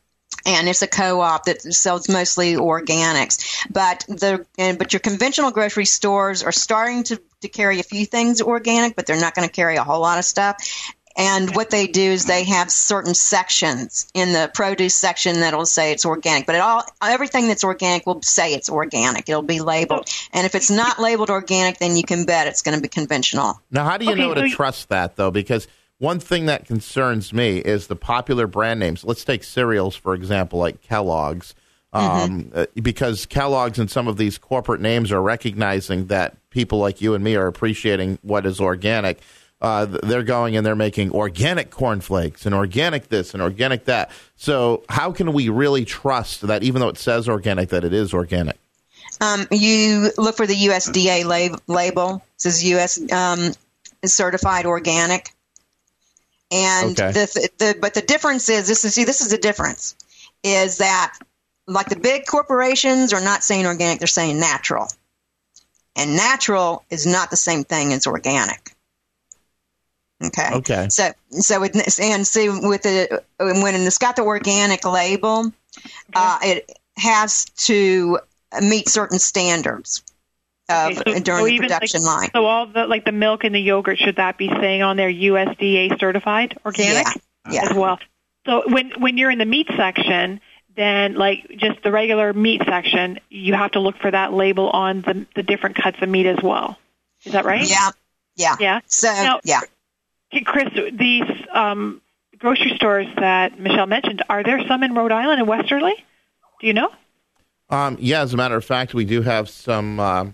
And it's a co-op that sells mostly organics, but the and, but your conventional grocery stores are starting to, to carry a few things organic, but they're not going to carry a whole lot of stuff. And what they do is they have certain sections in the produce section that'll say it's organic, but it all everything that's organic will say it's organic. It'll be labeled, and if it's not labeled organic, then you can bet it's going to be conventional. Now, how do you okay, know so to you- trust that though? Because one thing that concerns me is the popular brand names. Let's take cereals, for example, like Kellogg's. Um, Mm-hmm. uh, because Kellogg's and some of these corporate names are recognizing that people like you and me are appreciating what is organic. Uh, they're going and they're making organic cornflakes and organic this and organic that. So how can we really trust that even though it says organic, that it is organic? Um, you look for the U S D A lab- label. It says U S um, certified organic. And Okay. the, the but the difference is this is see this is the difference is that like the big corporations are not saying organic, they're saying natural. And natural is not the same thing as organic. Okay. Okay. So so it, and see with the when it's got the organic label, uh, it has to meet certain standards of, Okay, so- during so the even, production like, line. So all the like the milk and the yogurt, should that be saying on there U S D A certified organic Yeah, yeah. as well? So when when you're in the meat section, then like just the regular meat section, you have to look for that label on the the different cuts of meat as well. Is that right? Yeah, yeah, Yeah. So Now, yeah. Hey, Chris, these um, grocery stores that Michelle mentioned, are there some in Rhode Island and Westerly? Do you know? Um, yeah, as a matter of fact, we do have some, um,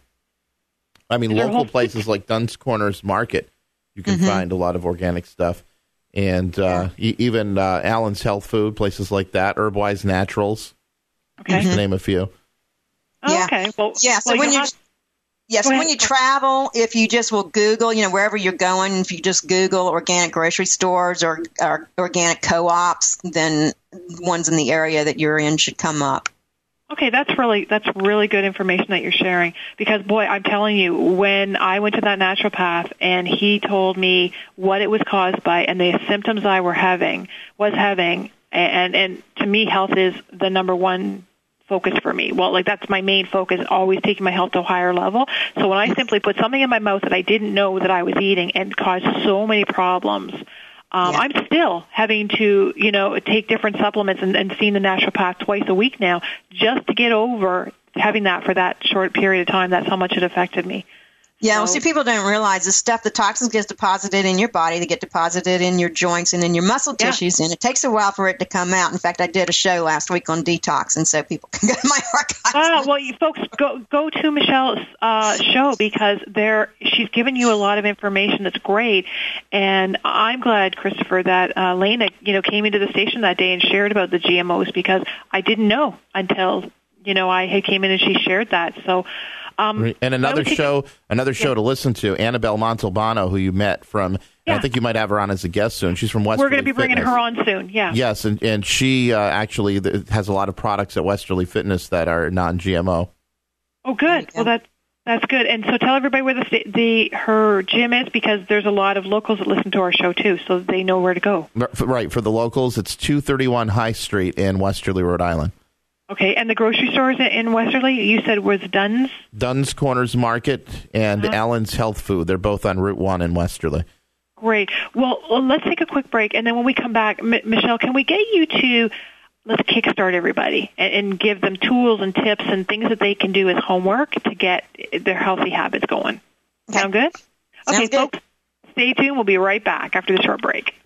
I mean, Is there local Whole places like Dunn's Corners Market. You can Mm-hmm. find a lot of organic stuff. And uh, e- even uh, Allen's Health Food, places like that, Herbwise Naturals, Okay. just to name a few. Oh, Yeah. okay. Well, Yeah, so well, when you'll you have- yeah, so Go when ahead. you travel, if you just will Google, you know, wherever you're going, if you just Google organic grocery stores or, or organic co-ops, then ones in the area that you're in should come up. Okay, that's really that's really good information that you're sharing, because boy, I'm telling you, when I went to that naturopath and he told me what it was caused by and the symptoms I were having was having, and and to me, health is the number one focus for me. Well, like that's my main focus, always taking my health to a higher level. So when I simply put something in my mouth that I didn't know that I was eating and caused so many problems, um, Yeah. I'm still having to, you know, take different supplements and, and seeing the naturopath twice a week now just to get over having that for that short period of time. That's how much it affected me. Yeah, well, So- see, people don't realize the stuff, the toxins get deposited in your body. They get deposited in your joints and in your muscle Yeah. tissues, and it takes a while for it to come out. In fact, I did a show last week on detox, and so people can go to my archives. Ah, well, you folks go go to Michelle's uh, show, because there she's given you a lot of information that's great, and I'm glad, Christopher, that uh, Lena, you know, came into the station that day and shared about the G M Os, because I didn't know until you know I had came in and she shared that. So. Um, And another take- show, another show to listen to, Annabelle Montalbano, who you met from, and Yeah. I think you might have her on as a guest soon. She's from Westerly We're going to be bringing Fitness. her on soon. Yeah. Yes, and, and she uh, actually th- has a lot of products at Westerly Fitness that are non-G M O. Oh, good. Well, that's that's good. And so tell everybody where the sta- the her gym is, because there's a lot of locals that listen to our show too, so they know where to go. Right, for the locals, it's two thirty-one High Street in Westerly, Rhode Island. Okay. And the grocery stores in Westerly, you said was Dunn's. Dunn's Corners Market and Uh-huh. Allen's Health Food. They're both on Route one in Westerly. Great. Well, well, let's take a quick break, and then when we come back, M- Michelle, can we get you to let's kickstart everybody and, and give them tools and tips and things that they can do as homework to get their healthy habits going? Okay. Sound good? Sounds Okay, good. folks, stay tuned. We'll be right back after the short break.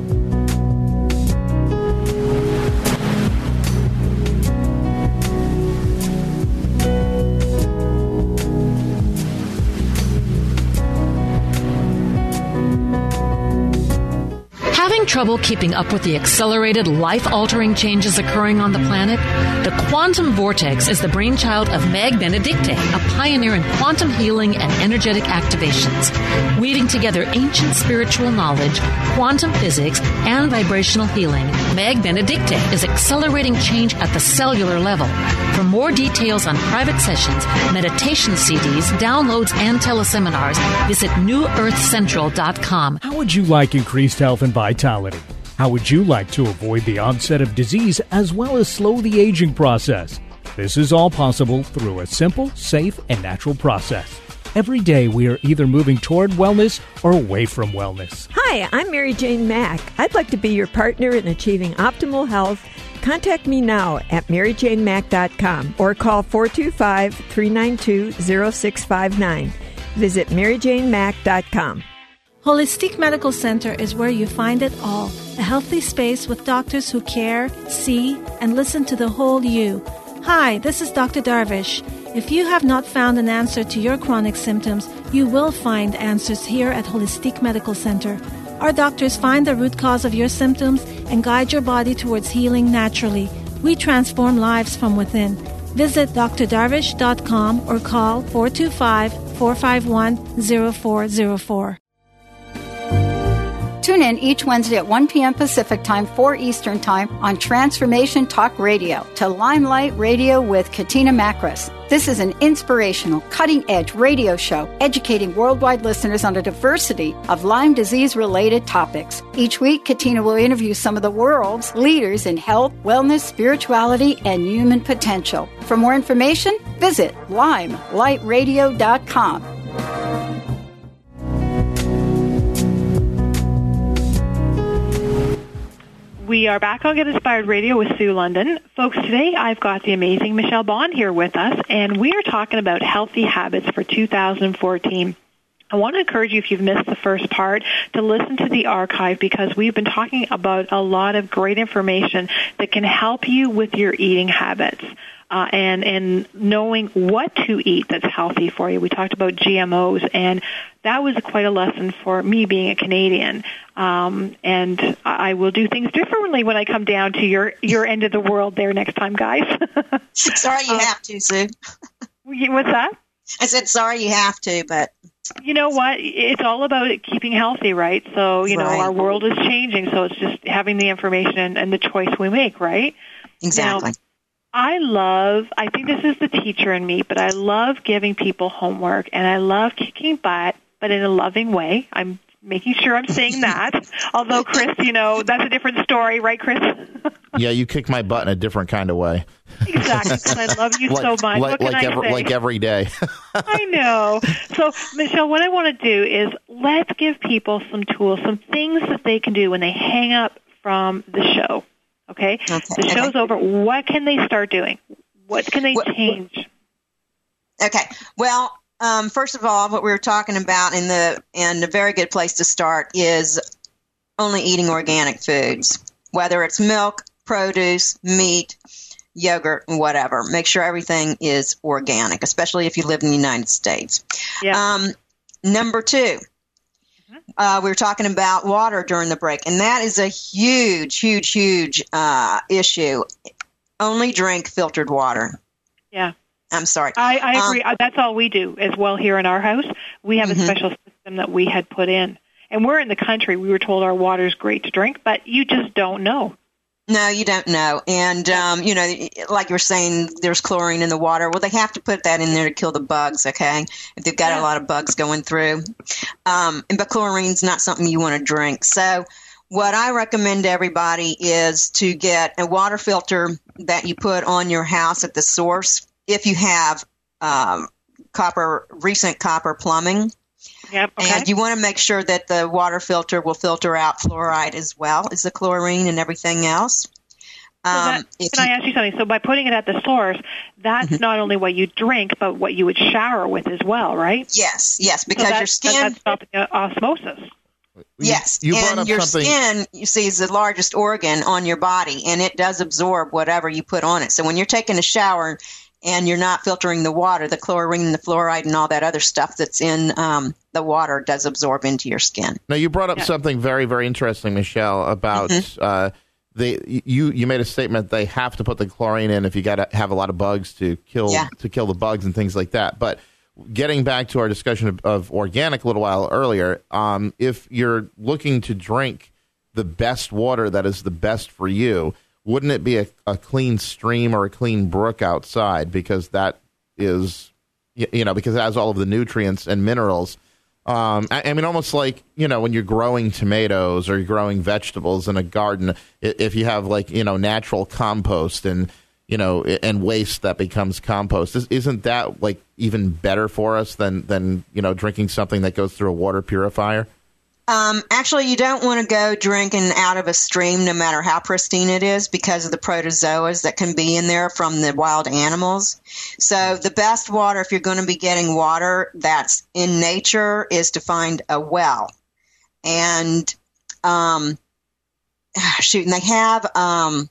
Having trouble keeping up with the accelerated, life-altering changes occurring on the planet? The Quantum Vortex is the brainchild of Meg Benedicte, a pioneer in quantum healing and energetic activations. Weaving together ancient spiritual knowledge, quantum physics, and vibrational healing, Meg Benedicte is accelerating change at the cellular level. For more details on private sessions, meditation C Ds, downloads, and teleseminars, visit new earth central dot com. How would you like increased health and vitality? How would you like to avoid the onset of disease as well as slow the aging process? This is all possible through a simple, safe, and natural process. Every day we are either moving toward wellness or away from wellness. Hi, I'm Mary Jane Mack. I'd like to be your partner in achieving optimal health. Contact me now at mary jane mack dot com or call four two five, three nine two, zero six five nine. Visit mary jane mack dot com. Holistic Medical Center is where you find it all. A healthy space with doctors who care, see, and listen to the whole you. Hi, this is Doctor Darvish. If you have not found an answer to your chronic symptoms, you will find answers here at Holistic Medical Center. Our doctors find the root cause of your symptoms and guide your body towards healing naturally. We transform lives from within. Visit d r darvish dot com or call four two five, four five one, zero four zero four. Tune in each Wednesday at one p.m. Pacific Time, four Eastern Time on Transformation Talk Radio to Limelight Radio with Katina Makris. This is an inspirational, cutting-edge radio show educating worldwide listeners on a diversity of Lyme disease-related topics. Each week, Katina will interview some of the world's leaders in health, wellness, spirituality, and human potential. For more information, visit limelight radio dot com. We are back on Get Inspired Radio with Sue London. Folks, today I've got the amazing Michelle Bond here with us, and we are talking about healthy habits for two thousand fourteen. I want to encourage you, if you've missed the first part, to listen to the archive because we've been talking about a lot of great information that can help you with your eating habits. Uh, and, and knowing what to eat that's healthy for you. We talked about G M Os, and that was quite a lesson for me being a Canadian. Um, and I will do things differently when I come down to your, your end of the world there next time, guys. Sorry you uh, have to, Sue. What's that? I said sorry you have to, but... You know what? It's all about keeping healthy, right? So, you know, right. Our world is changing, so it's just having the information and, and the choice we make, right? Exactly. Now, I love, I think this is the teacher in me, but I love giving people homework, and I love kicking butt, but in a loving way. I'm making sure I'm saying that. Although, Chris, you know, that's a different story, right, Chris? Yeah, you kick my butt in a different kind of way. Exactly, because I love you like, so much. Like, what can like, I every, say? like every day. I know. So, Michelle, what I want to do is let's give people some tools, some things that they can do when they hang up from the show. Okay? okay? The show's okay. over. What can they start doing? What can they what, change? Okay. Well, um, first of all, what we were talking about, in the and a very good place to start is only eating organic foods, whether it's milk, produce, meat, yogurt, whatever. Make sure everything is organic, especially if you live in the United States. Yeah. Um, number two. Uh, we were talking about water during the break, and that is a huge, huge, huge uh, issue. Only drink filtered water. Yeah. I'm sorry. I, I agree. Um, That's all we do as well here in our house. We have mm-hmm. a special system that we had put in. And we're in the country. We were told our water is great to drink, but you just don't know. No, you don't know. And, um, you know, like you were saying, there's chlorine in the water. Well, they have to put that in there to kill the bugs, okay, if they've got yeah. a lot of bugs going through. Um, but chlorine's not something you want to drink. So what I recommend to everybody is to get a water filter that you put on your house at the source if you have um, copper, recent copper plumbing. Yep, okay. And you want to make sure that the water filter will filter out fluoride as well as the chlorine and everything else. Um, so that, can you, I ask you something? So by putting it at the source, that's mm-hmm. not only what you drink, but what you would shower with as well, right? Yes, yes, because so that, your skin... That's stopping osmosis. Yes, you, you and your something... skin, you see, is the largest organ on your body, and it does absorb whatever you put on it. So when you're taking a shower and you're not filtering the water, the chlorine, the fluoride, and all that other stuff that's in um, the water does absorb into your skin. Now, you brought up yeah. something very, very interesting, Michelle, about mm-hmm. uh, they. You you made a statement they have to put the chlorine in if you got to have a lot of bugs to kill yeah. to kill the bugs and things like that. But getting back to our discussion of, of organic a little while earlier, um, if you're looking to drink the best water that is the best for you, wouldn't it be a, a clean stream or a clean brook outside? Because that is, you know, because it has all of the nutrients and minerals. Um, I, I mean, almost like, you know, when you're growing tomatoes or you're growing vegetables in a garden, if you have like, you know, natural compost and, you know, and waste that becomes compost, isn't that like even better for us than, than, you know, drinking something that goes through a water purifier? Um, actually, you don't want to go drinking out of a stream no matter how pristine it is because of the protozoas that can be in there from the wild animals. So the best water, if you're going to be getting water that's in nature, is to find a well. And, um, shoot, and they have um,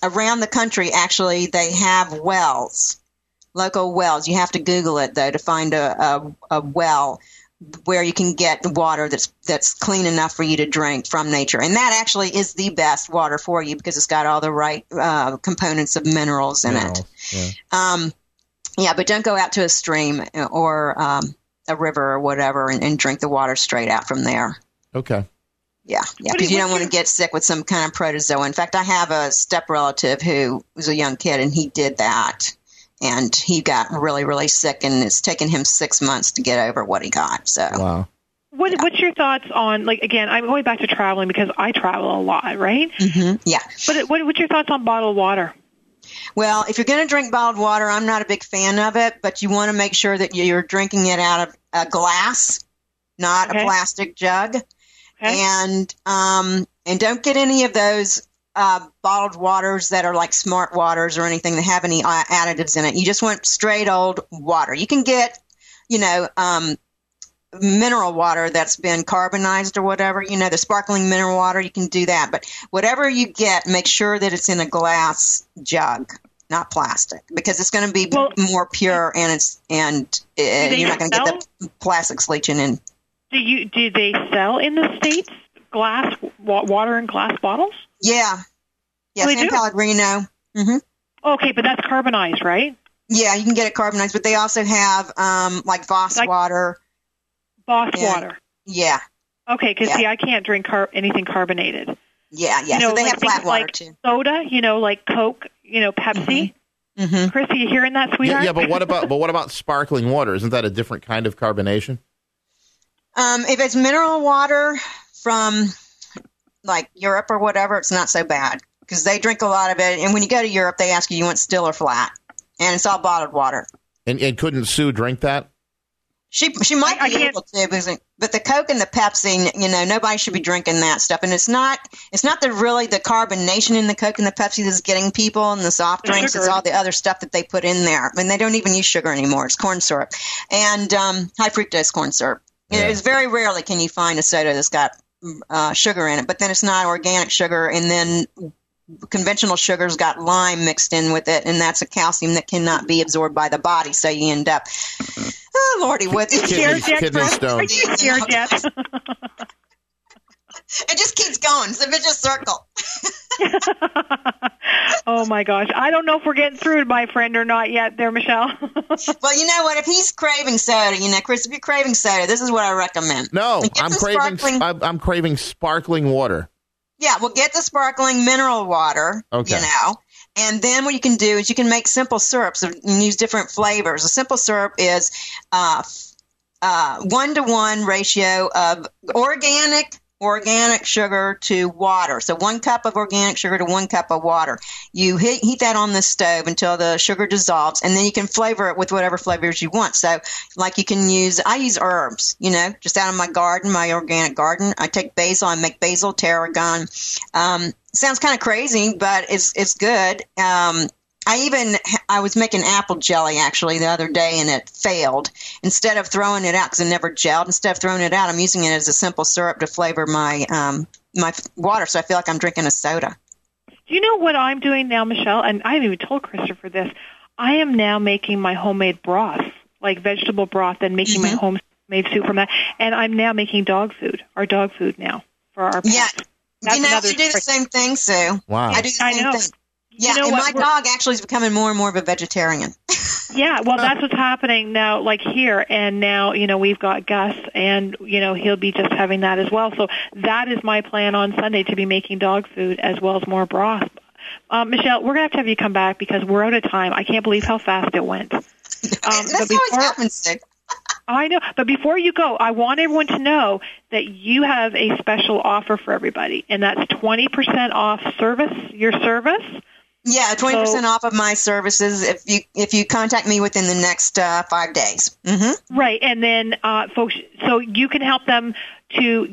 around the country, actually, they have wells, local wells. You have to Google it, though, to find a, a, a well where you can get water that's that's clean enough for you to drink from nature. And that actually is the best water for you because it's got all the right uh, components of minerals in Minerals, it. yeah. Um, yeah, but don't go out to a stream or um, a river or whatever and, and drink the water straight out from there. Okay. Yeah, yeah, What do because you- you don't what's want to get sick with some kind of protozoa. In fact, I have a step relative who was a young kid, and he did that. And he got really, really sick, and it's taken him six months to get over what he got. So, Wow. What, What's your thoughts on, like, again, I'm going back to traveling because I travel a lot, right? hmm yeah. But what, what's your thoughts on bottled water? Well, if you're going to drink bottled water, I'm not a big fan of it, but you want to make sure that you're drinking it out of a glass, not Okay. a plastic jug. Okay. And um, and don't get any of those uh, bottled waters that are like Smart Waters or anything that have any uh, additives in it. You just want straight old water. You can get, you know, um, mineral water that's been carbonized or whatever, you know, the sparkling mineral water, you can do that. But whatever you get, make sure that it's in a glass jug, not plastic, because it's going to be Well- more pure and it's and uh, they you're not going to sell- get the plastics leaching in. Do you do they sell in the States glass wa- water in glass bottles? Yeah. Yeah, Oh, they San do? Pellegrino. hmm Okay, but that's carbonized, right? Yeah, you can get it carbonized, but they also have um, like Voss Like- water. Boss Yeah. water. Yeah, Okay, because Yeah. see, I can't drink car- anything carbonated. yeah, yeah. You know, so they like have flat things water like too. soda, you know, like Coke, you know, Pepsi. hmm Chris, are you hearing that, Yeah, sweetheart? yeah, but what about but what about sparkling water? Isn't that a different kind of carbonation? Um, if it's mineral water from like Europe or whatever, it's not so bad because they drink a lot of it. And when you go to Europe, they ask you you want still or flat, and it's all bottled water. And, and couldn't Sue drink that? She she might I- I be can't- able to, because, but the Coke and the Pepsi, you know, nobody should be drinking that stuff. And it's not it's not the really the carbonation in the Coke and the Pepsi that's getting people and the soft The drinks. sugar. It's all the other stuff that they put in there. I mean, they don't even use sugar anymore. It's corn syrup and um, high fructose corn syrup. You know, Yeah. it's very rarely can you find a soda that's got uh, sugar in it, but then it's not organic sugar, and then conventional sugar's got lime mixed in with it, and that's a calcium that cannot be absorbed by the body. So you end up, oh lordy, with Scared Kidney- yet, kidney Chris? stones. Are you scared yet? It just keeps going. It's a vicious circle. Oh my gosh, I don't know if we're getting through, my friend, or not yet. There, Michelle. Well, you know what? If he's craving soda, you know, Chris, if you're craving soda, this is what I recommend. No, Get I'm some craving sparkling- I'm, I'm craving sparkling water. Yeah, well, get the sparkling mineral water, Okay. you know, and then what you can do is you can make simple syrups and use different flavors. A simple syrup is uh, uh, one-to-one ratio of organic organic sugar to water. So one cup of organic sugar to one cup of water. You heat, heat that on the stove until the sugar dissolves, and then you can flavor it with whatever flavors you want. So like you can use, I use herbs, you know, just out of my garden, my organic garden. I take basil, I make basil, tarragon. Um, sounds kind of crazy, but it's, it's good. Um, I even, I was making apple jelly actually the other day, and it failed. Instead of throwing it out, because it never gelled, instead of throwing it out, I'm using it as a simple syrup to flavor my um, my water, so I feel like I'm drinking a soda. Do you know what I'm doing now, Michelle? And I haven't even told Christopher this. I am now making my homemade broth, like vegetable broth, and making Mm-hmm. my homemade soup from that. And I'm now making dog food, our dog food now for our pets. Yeah, That's you know, another I do the story. same thing, Sue. Wow. I do the I same know. thing. Yeah, You know and what? my We're- dog actually is becoming more and more of a vegetarian. Yeah, well, that's what's happening now, like here, and now, you know, we've got Gus, and, you know, he'll be just having that as well. So that is my plan on Sunday, to be making dog food as well as more broth. Um, Michelle, we're going to have to have you come back because we're out of time. I can't believe how fast it went. Um, That's but always before- happens, Sue. I know, but before you go, I want everyone to know that you have a special offer for everybody, and that's twenty percent off service, your service. Yeah, twenty percent So- off of my services if you if you contact me within the next uh, five days. Mm-hmm. Right, and then uh, folks, so you can help them to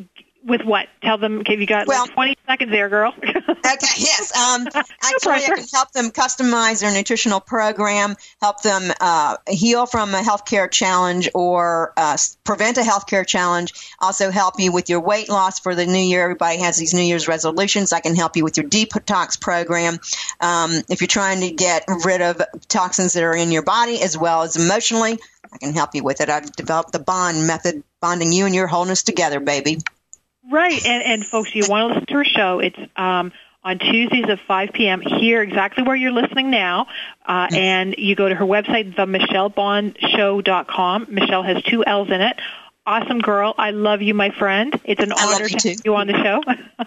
With what? Tell them, okay, you got well, like twenty seconds there, girl. Okay, yes. Um, actually, I can help them customize their nutritional program, help them uh, heal from a healthcare challenge or uh, prevent a healthcare challenge, also help you with your weight loss for the new year. Everybody has these New Year's resolutions. I can help you with your detox program. Um, if you're trying to get rid of toxins that are in your body as well as emotionally, I can help you with it. I've developed the bond method, bonding you and your wholeness together, baby. Right, and, and folks, you want to listen to her show. It's um, on Tuesdays at five p.m. here, exactly where you're listening now, uh, and you go to her website, the michelle bond show dot com. Michelle has two L's in it. Awesome girl. I love you, my friend. It's an I honor to have you on the show.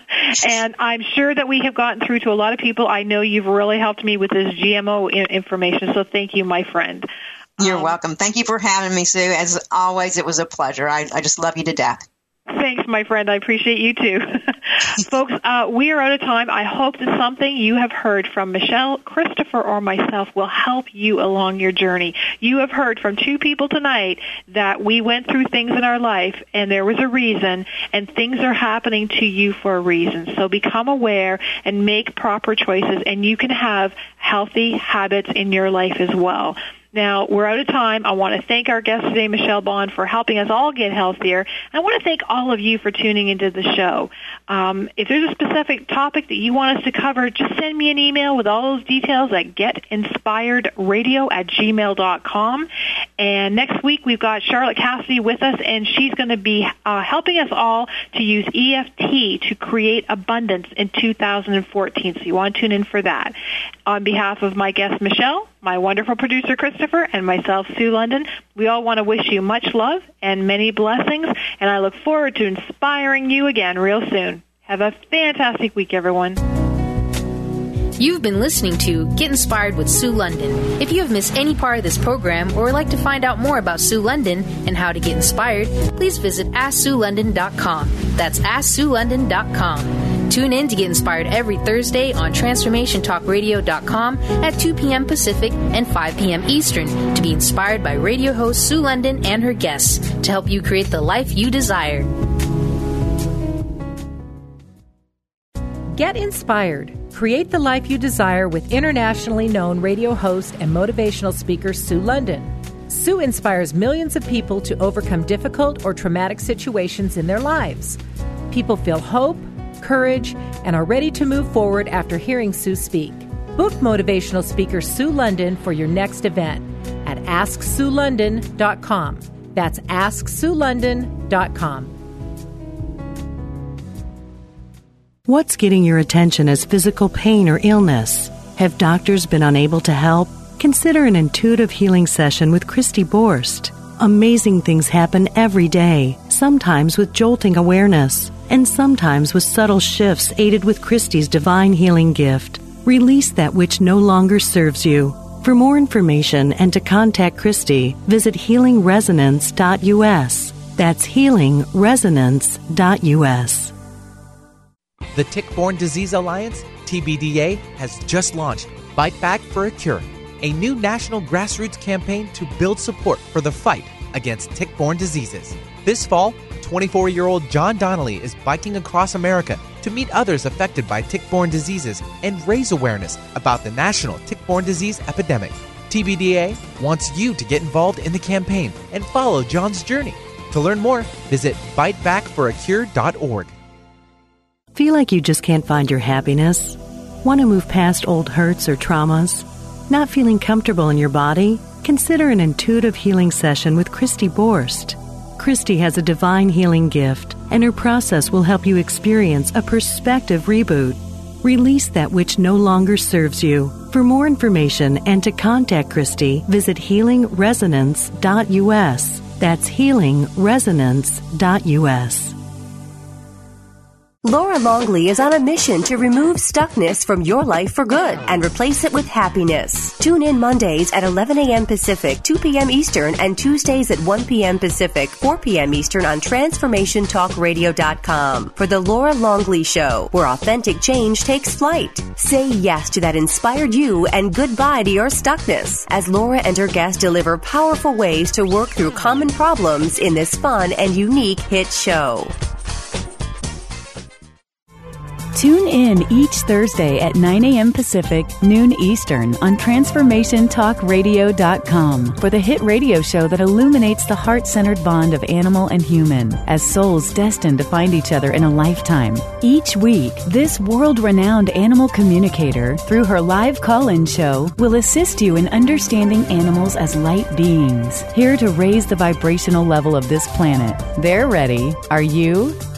And I'm sure that we have gotten through to a lot of people. I know you've really helped me with this G M O information, so thank you, my friend. You're um, welcome. Thank you for having me, Sue. As always, it was a pleasure. I, I just love you to death. Thanks, my friend. I appreciate you, too. Folks, uh, we are out of time. I hope that something you have heard from Michelle, Christopher, or myself will help you along your journey. You have heard from two people tonight that we went through things in our life, and there was a reason, and things are happening to you for a reason. So become aware and make proper choices, and you can have healthy habits in your life as well. Now, we're out of time. I want to thank our guest today, Michelle Bond, for helping us all get healthier. I want to thank all of you for tuning into the show. Um, if there's a specific topic that you want us to cover, just send me an email with all those details at get inspired radio at gmail dot com. And next week, we've got Charlotte Cassidy with us, and she's going to be uh, helping us all to use E F T to create abundance in two thousand fourteen. So you want to tune in for that. On behalf of my guest, Michelle, my wonderful producer, Christopher, and myself, Sue London, we all want to wish you much love and many blessings, and I look forward to inspiring you again real soon. Have a fantastic week, everyone. You've been listening to Get Inspired with Sue London. If you have missed any part of this program or would like to find out more about Sue London and how to get inspired, please visit ask sue london dot com. That's ask sue london dot com. Tune in to get inspired every Thursday on transformation talk radio dot com at two p.m. Pacific and five p.m. Eastern to be inspired by radio host Sue London and her guests to help you create the life you desire. Get inspired. Create the life you desire with internationally known radio host and motivational speaker Sue London. Sue inspires millions of people to overcome difficult or traumatic situations in their lives. People feel hope, courage, and are ready to move forward after hearing Sue speak. Book motivational speaker Sue London for your next event at ask sue london dot com. That's ask sue london dot com. What's getting your attention as physical pain or illness? Have doctors been unable to help? Consider an intuitive healing session with Christy Borst. Amazing things happen every day, sometimes with jolting awareness, and sometimes with subtle shifts aided with Christy's divine healing gift. Release that which no longer serves you. For more information and to contact Christy, visit healing resonance dot u s. That's healing resonance dot u s. The Tick-Borne Disease Alliance, T B D A, has just launched Bite Back for a Cure, a new national grassroots campaign to build support for the fight against tick-borne diseases. This fall, twenty-four-year-old John Donnelly is biking across America to meet others affected by tick-borne diseases and raise awareness about the national tick-borne disease epidemic. T B D A wants you to get involved in the campaign and follow John's journey. To learn more, visit bite back for a cure dot org. Feel like you just can't find your happiness? Want to move past old hurts or traumas? Not feeling comfortable in your body? Consider an intuitive healing session with Christy Borst. Christy has a divine healing gift, and her process will help you experience a perspective reboot. Release that which no longer serves you. For more information and to contact Christy, visit healing resonance dot u s. That's healing resonance dot u s. Laura Longley is on a mission to remove stuckness from your life for good and replace it with happiness. Tune in Mondays at eleven a.m. Pacific, two p.m. Eastern, and Tuesdays at one p.m. Pacific, four p.m. Eastern on transformation talk radio dot com for The Laura Longley Show, where authentic change takes flight. Say yes to that inspired you and goodbye to your stuckness as Laura and her guests deliver powerful ways to work through common problems in this fun and unique hit show. Tune in each Thursday at nine a.m. Pacific, noon Eastern on transformation talk radio dot com for the hit radio show that illuminates the heart-centered bond of animal and human as souls destined to find each other in a lifetime. Each week, this world-renowned animal communicator, through her live call-in show, will assist you in understanding animals as light beings, here to raise the vibrational level of this planet. They're ready. Are you?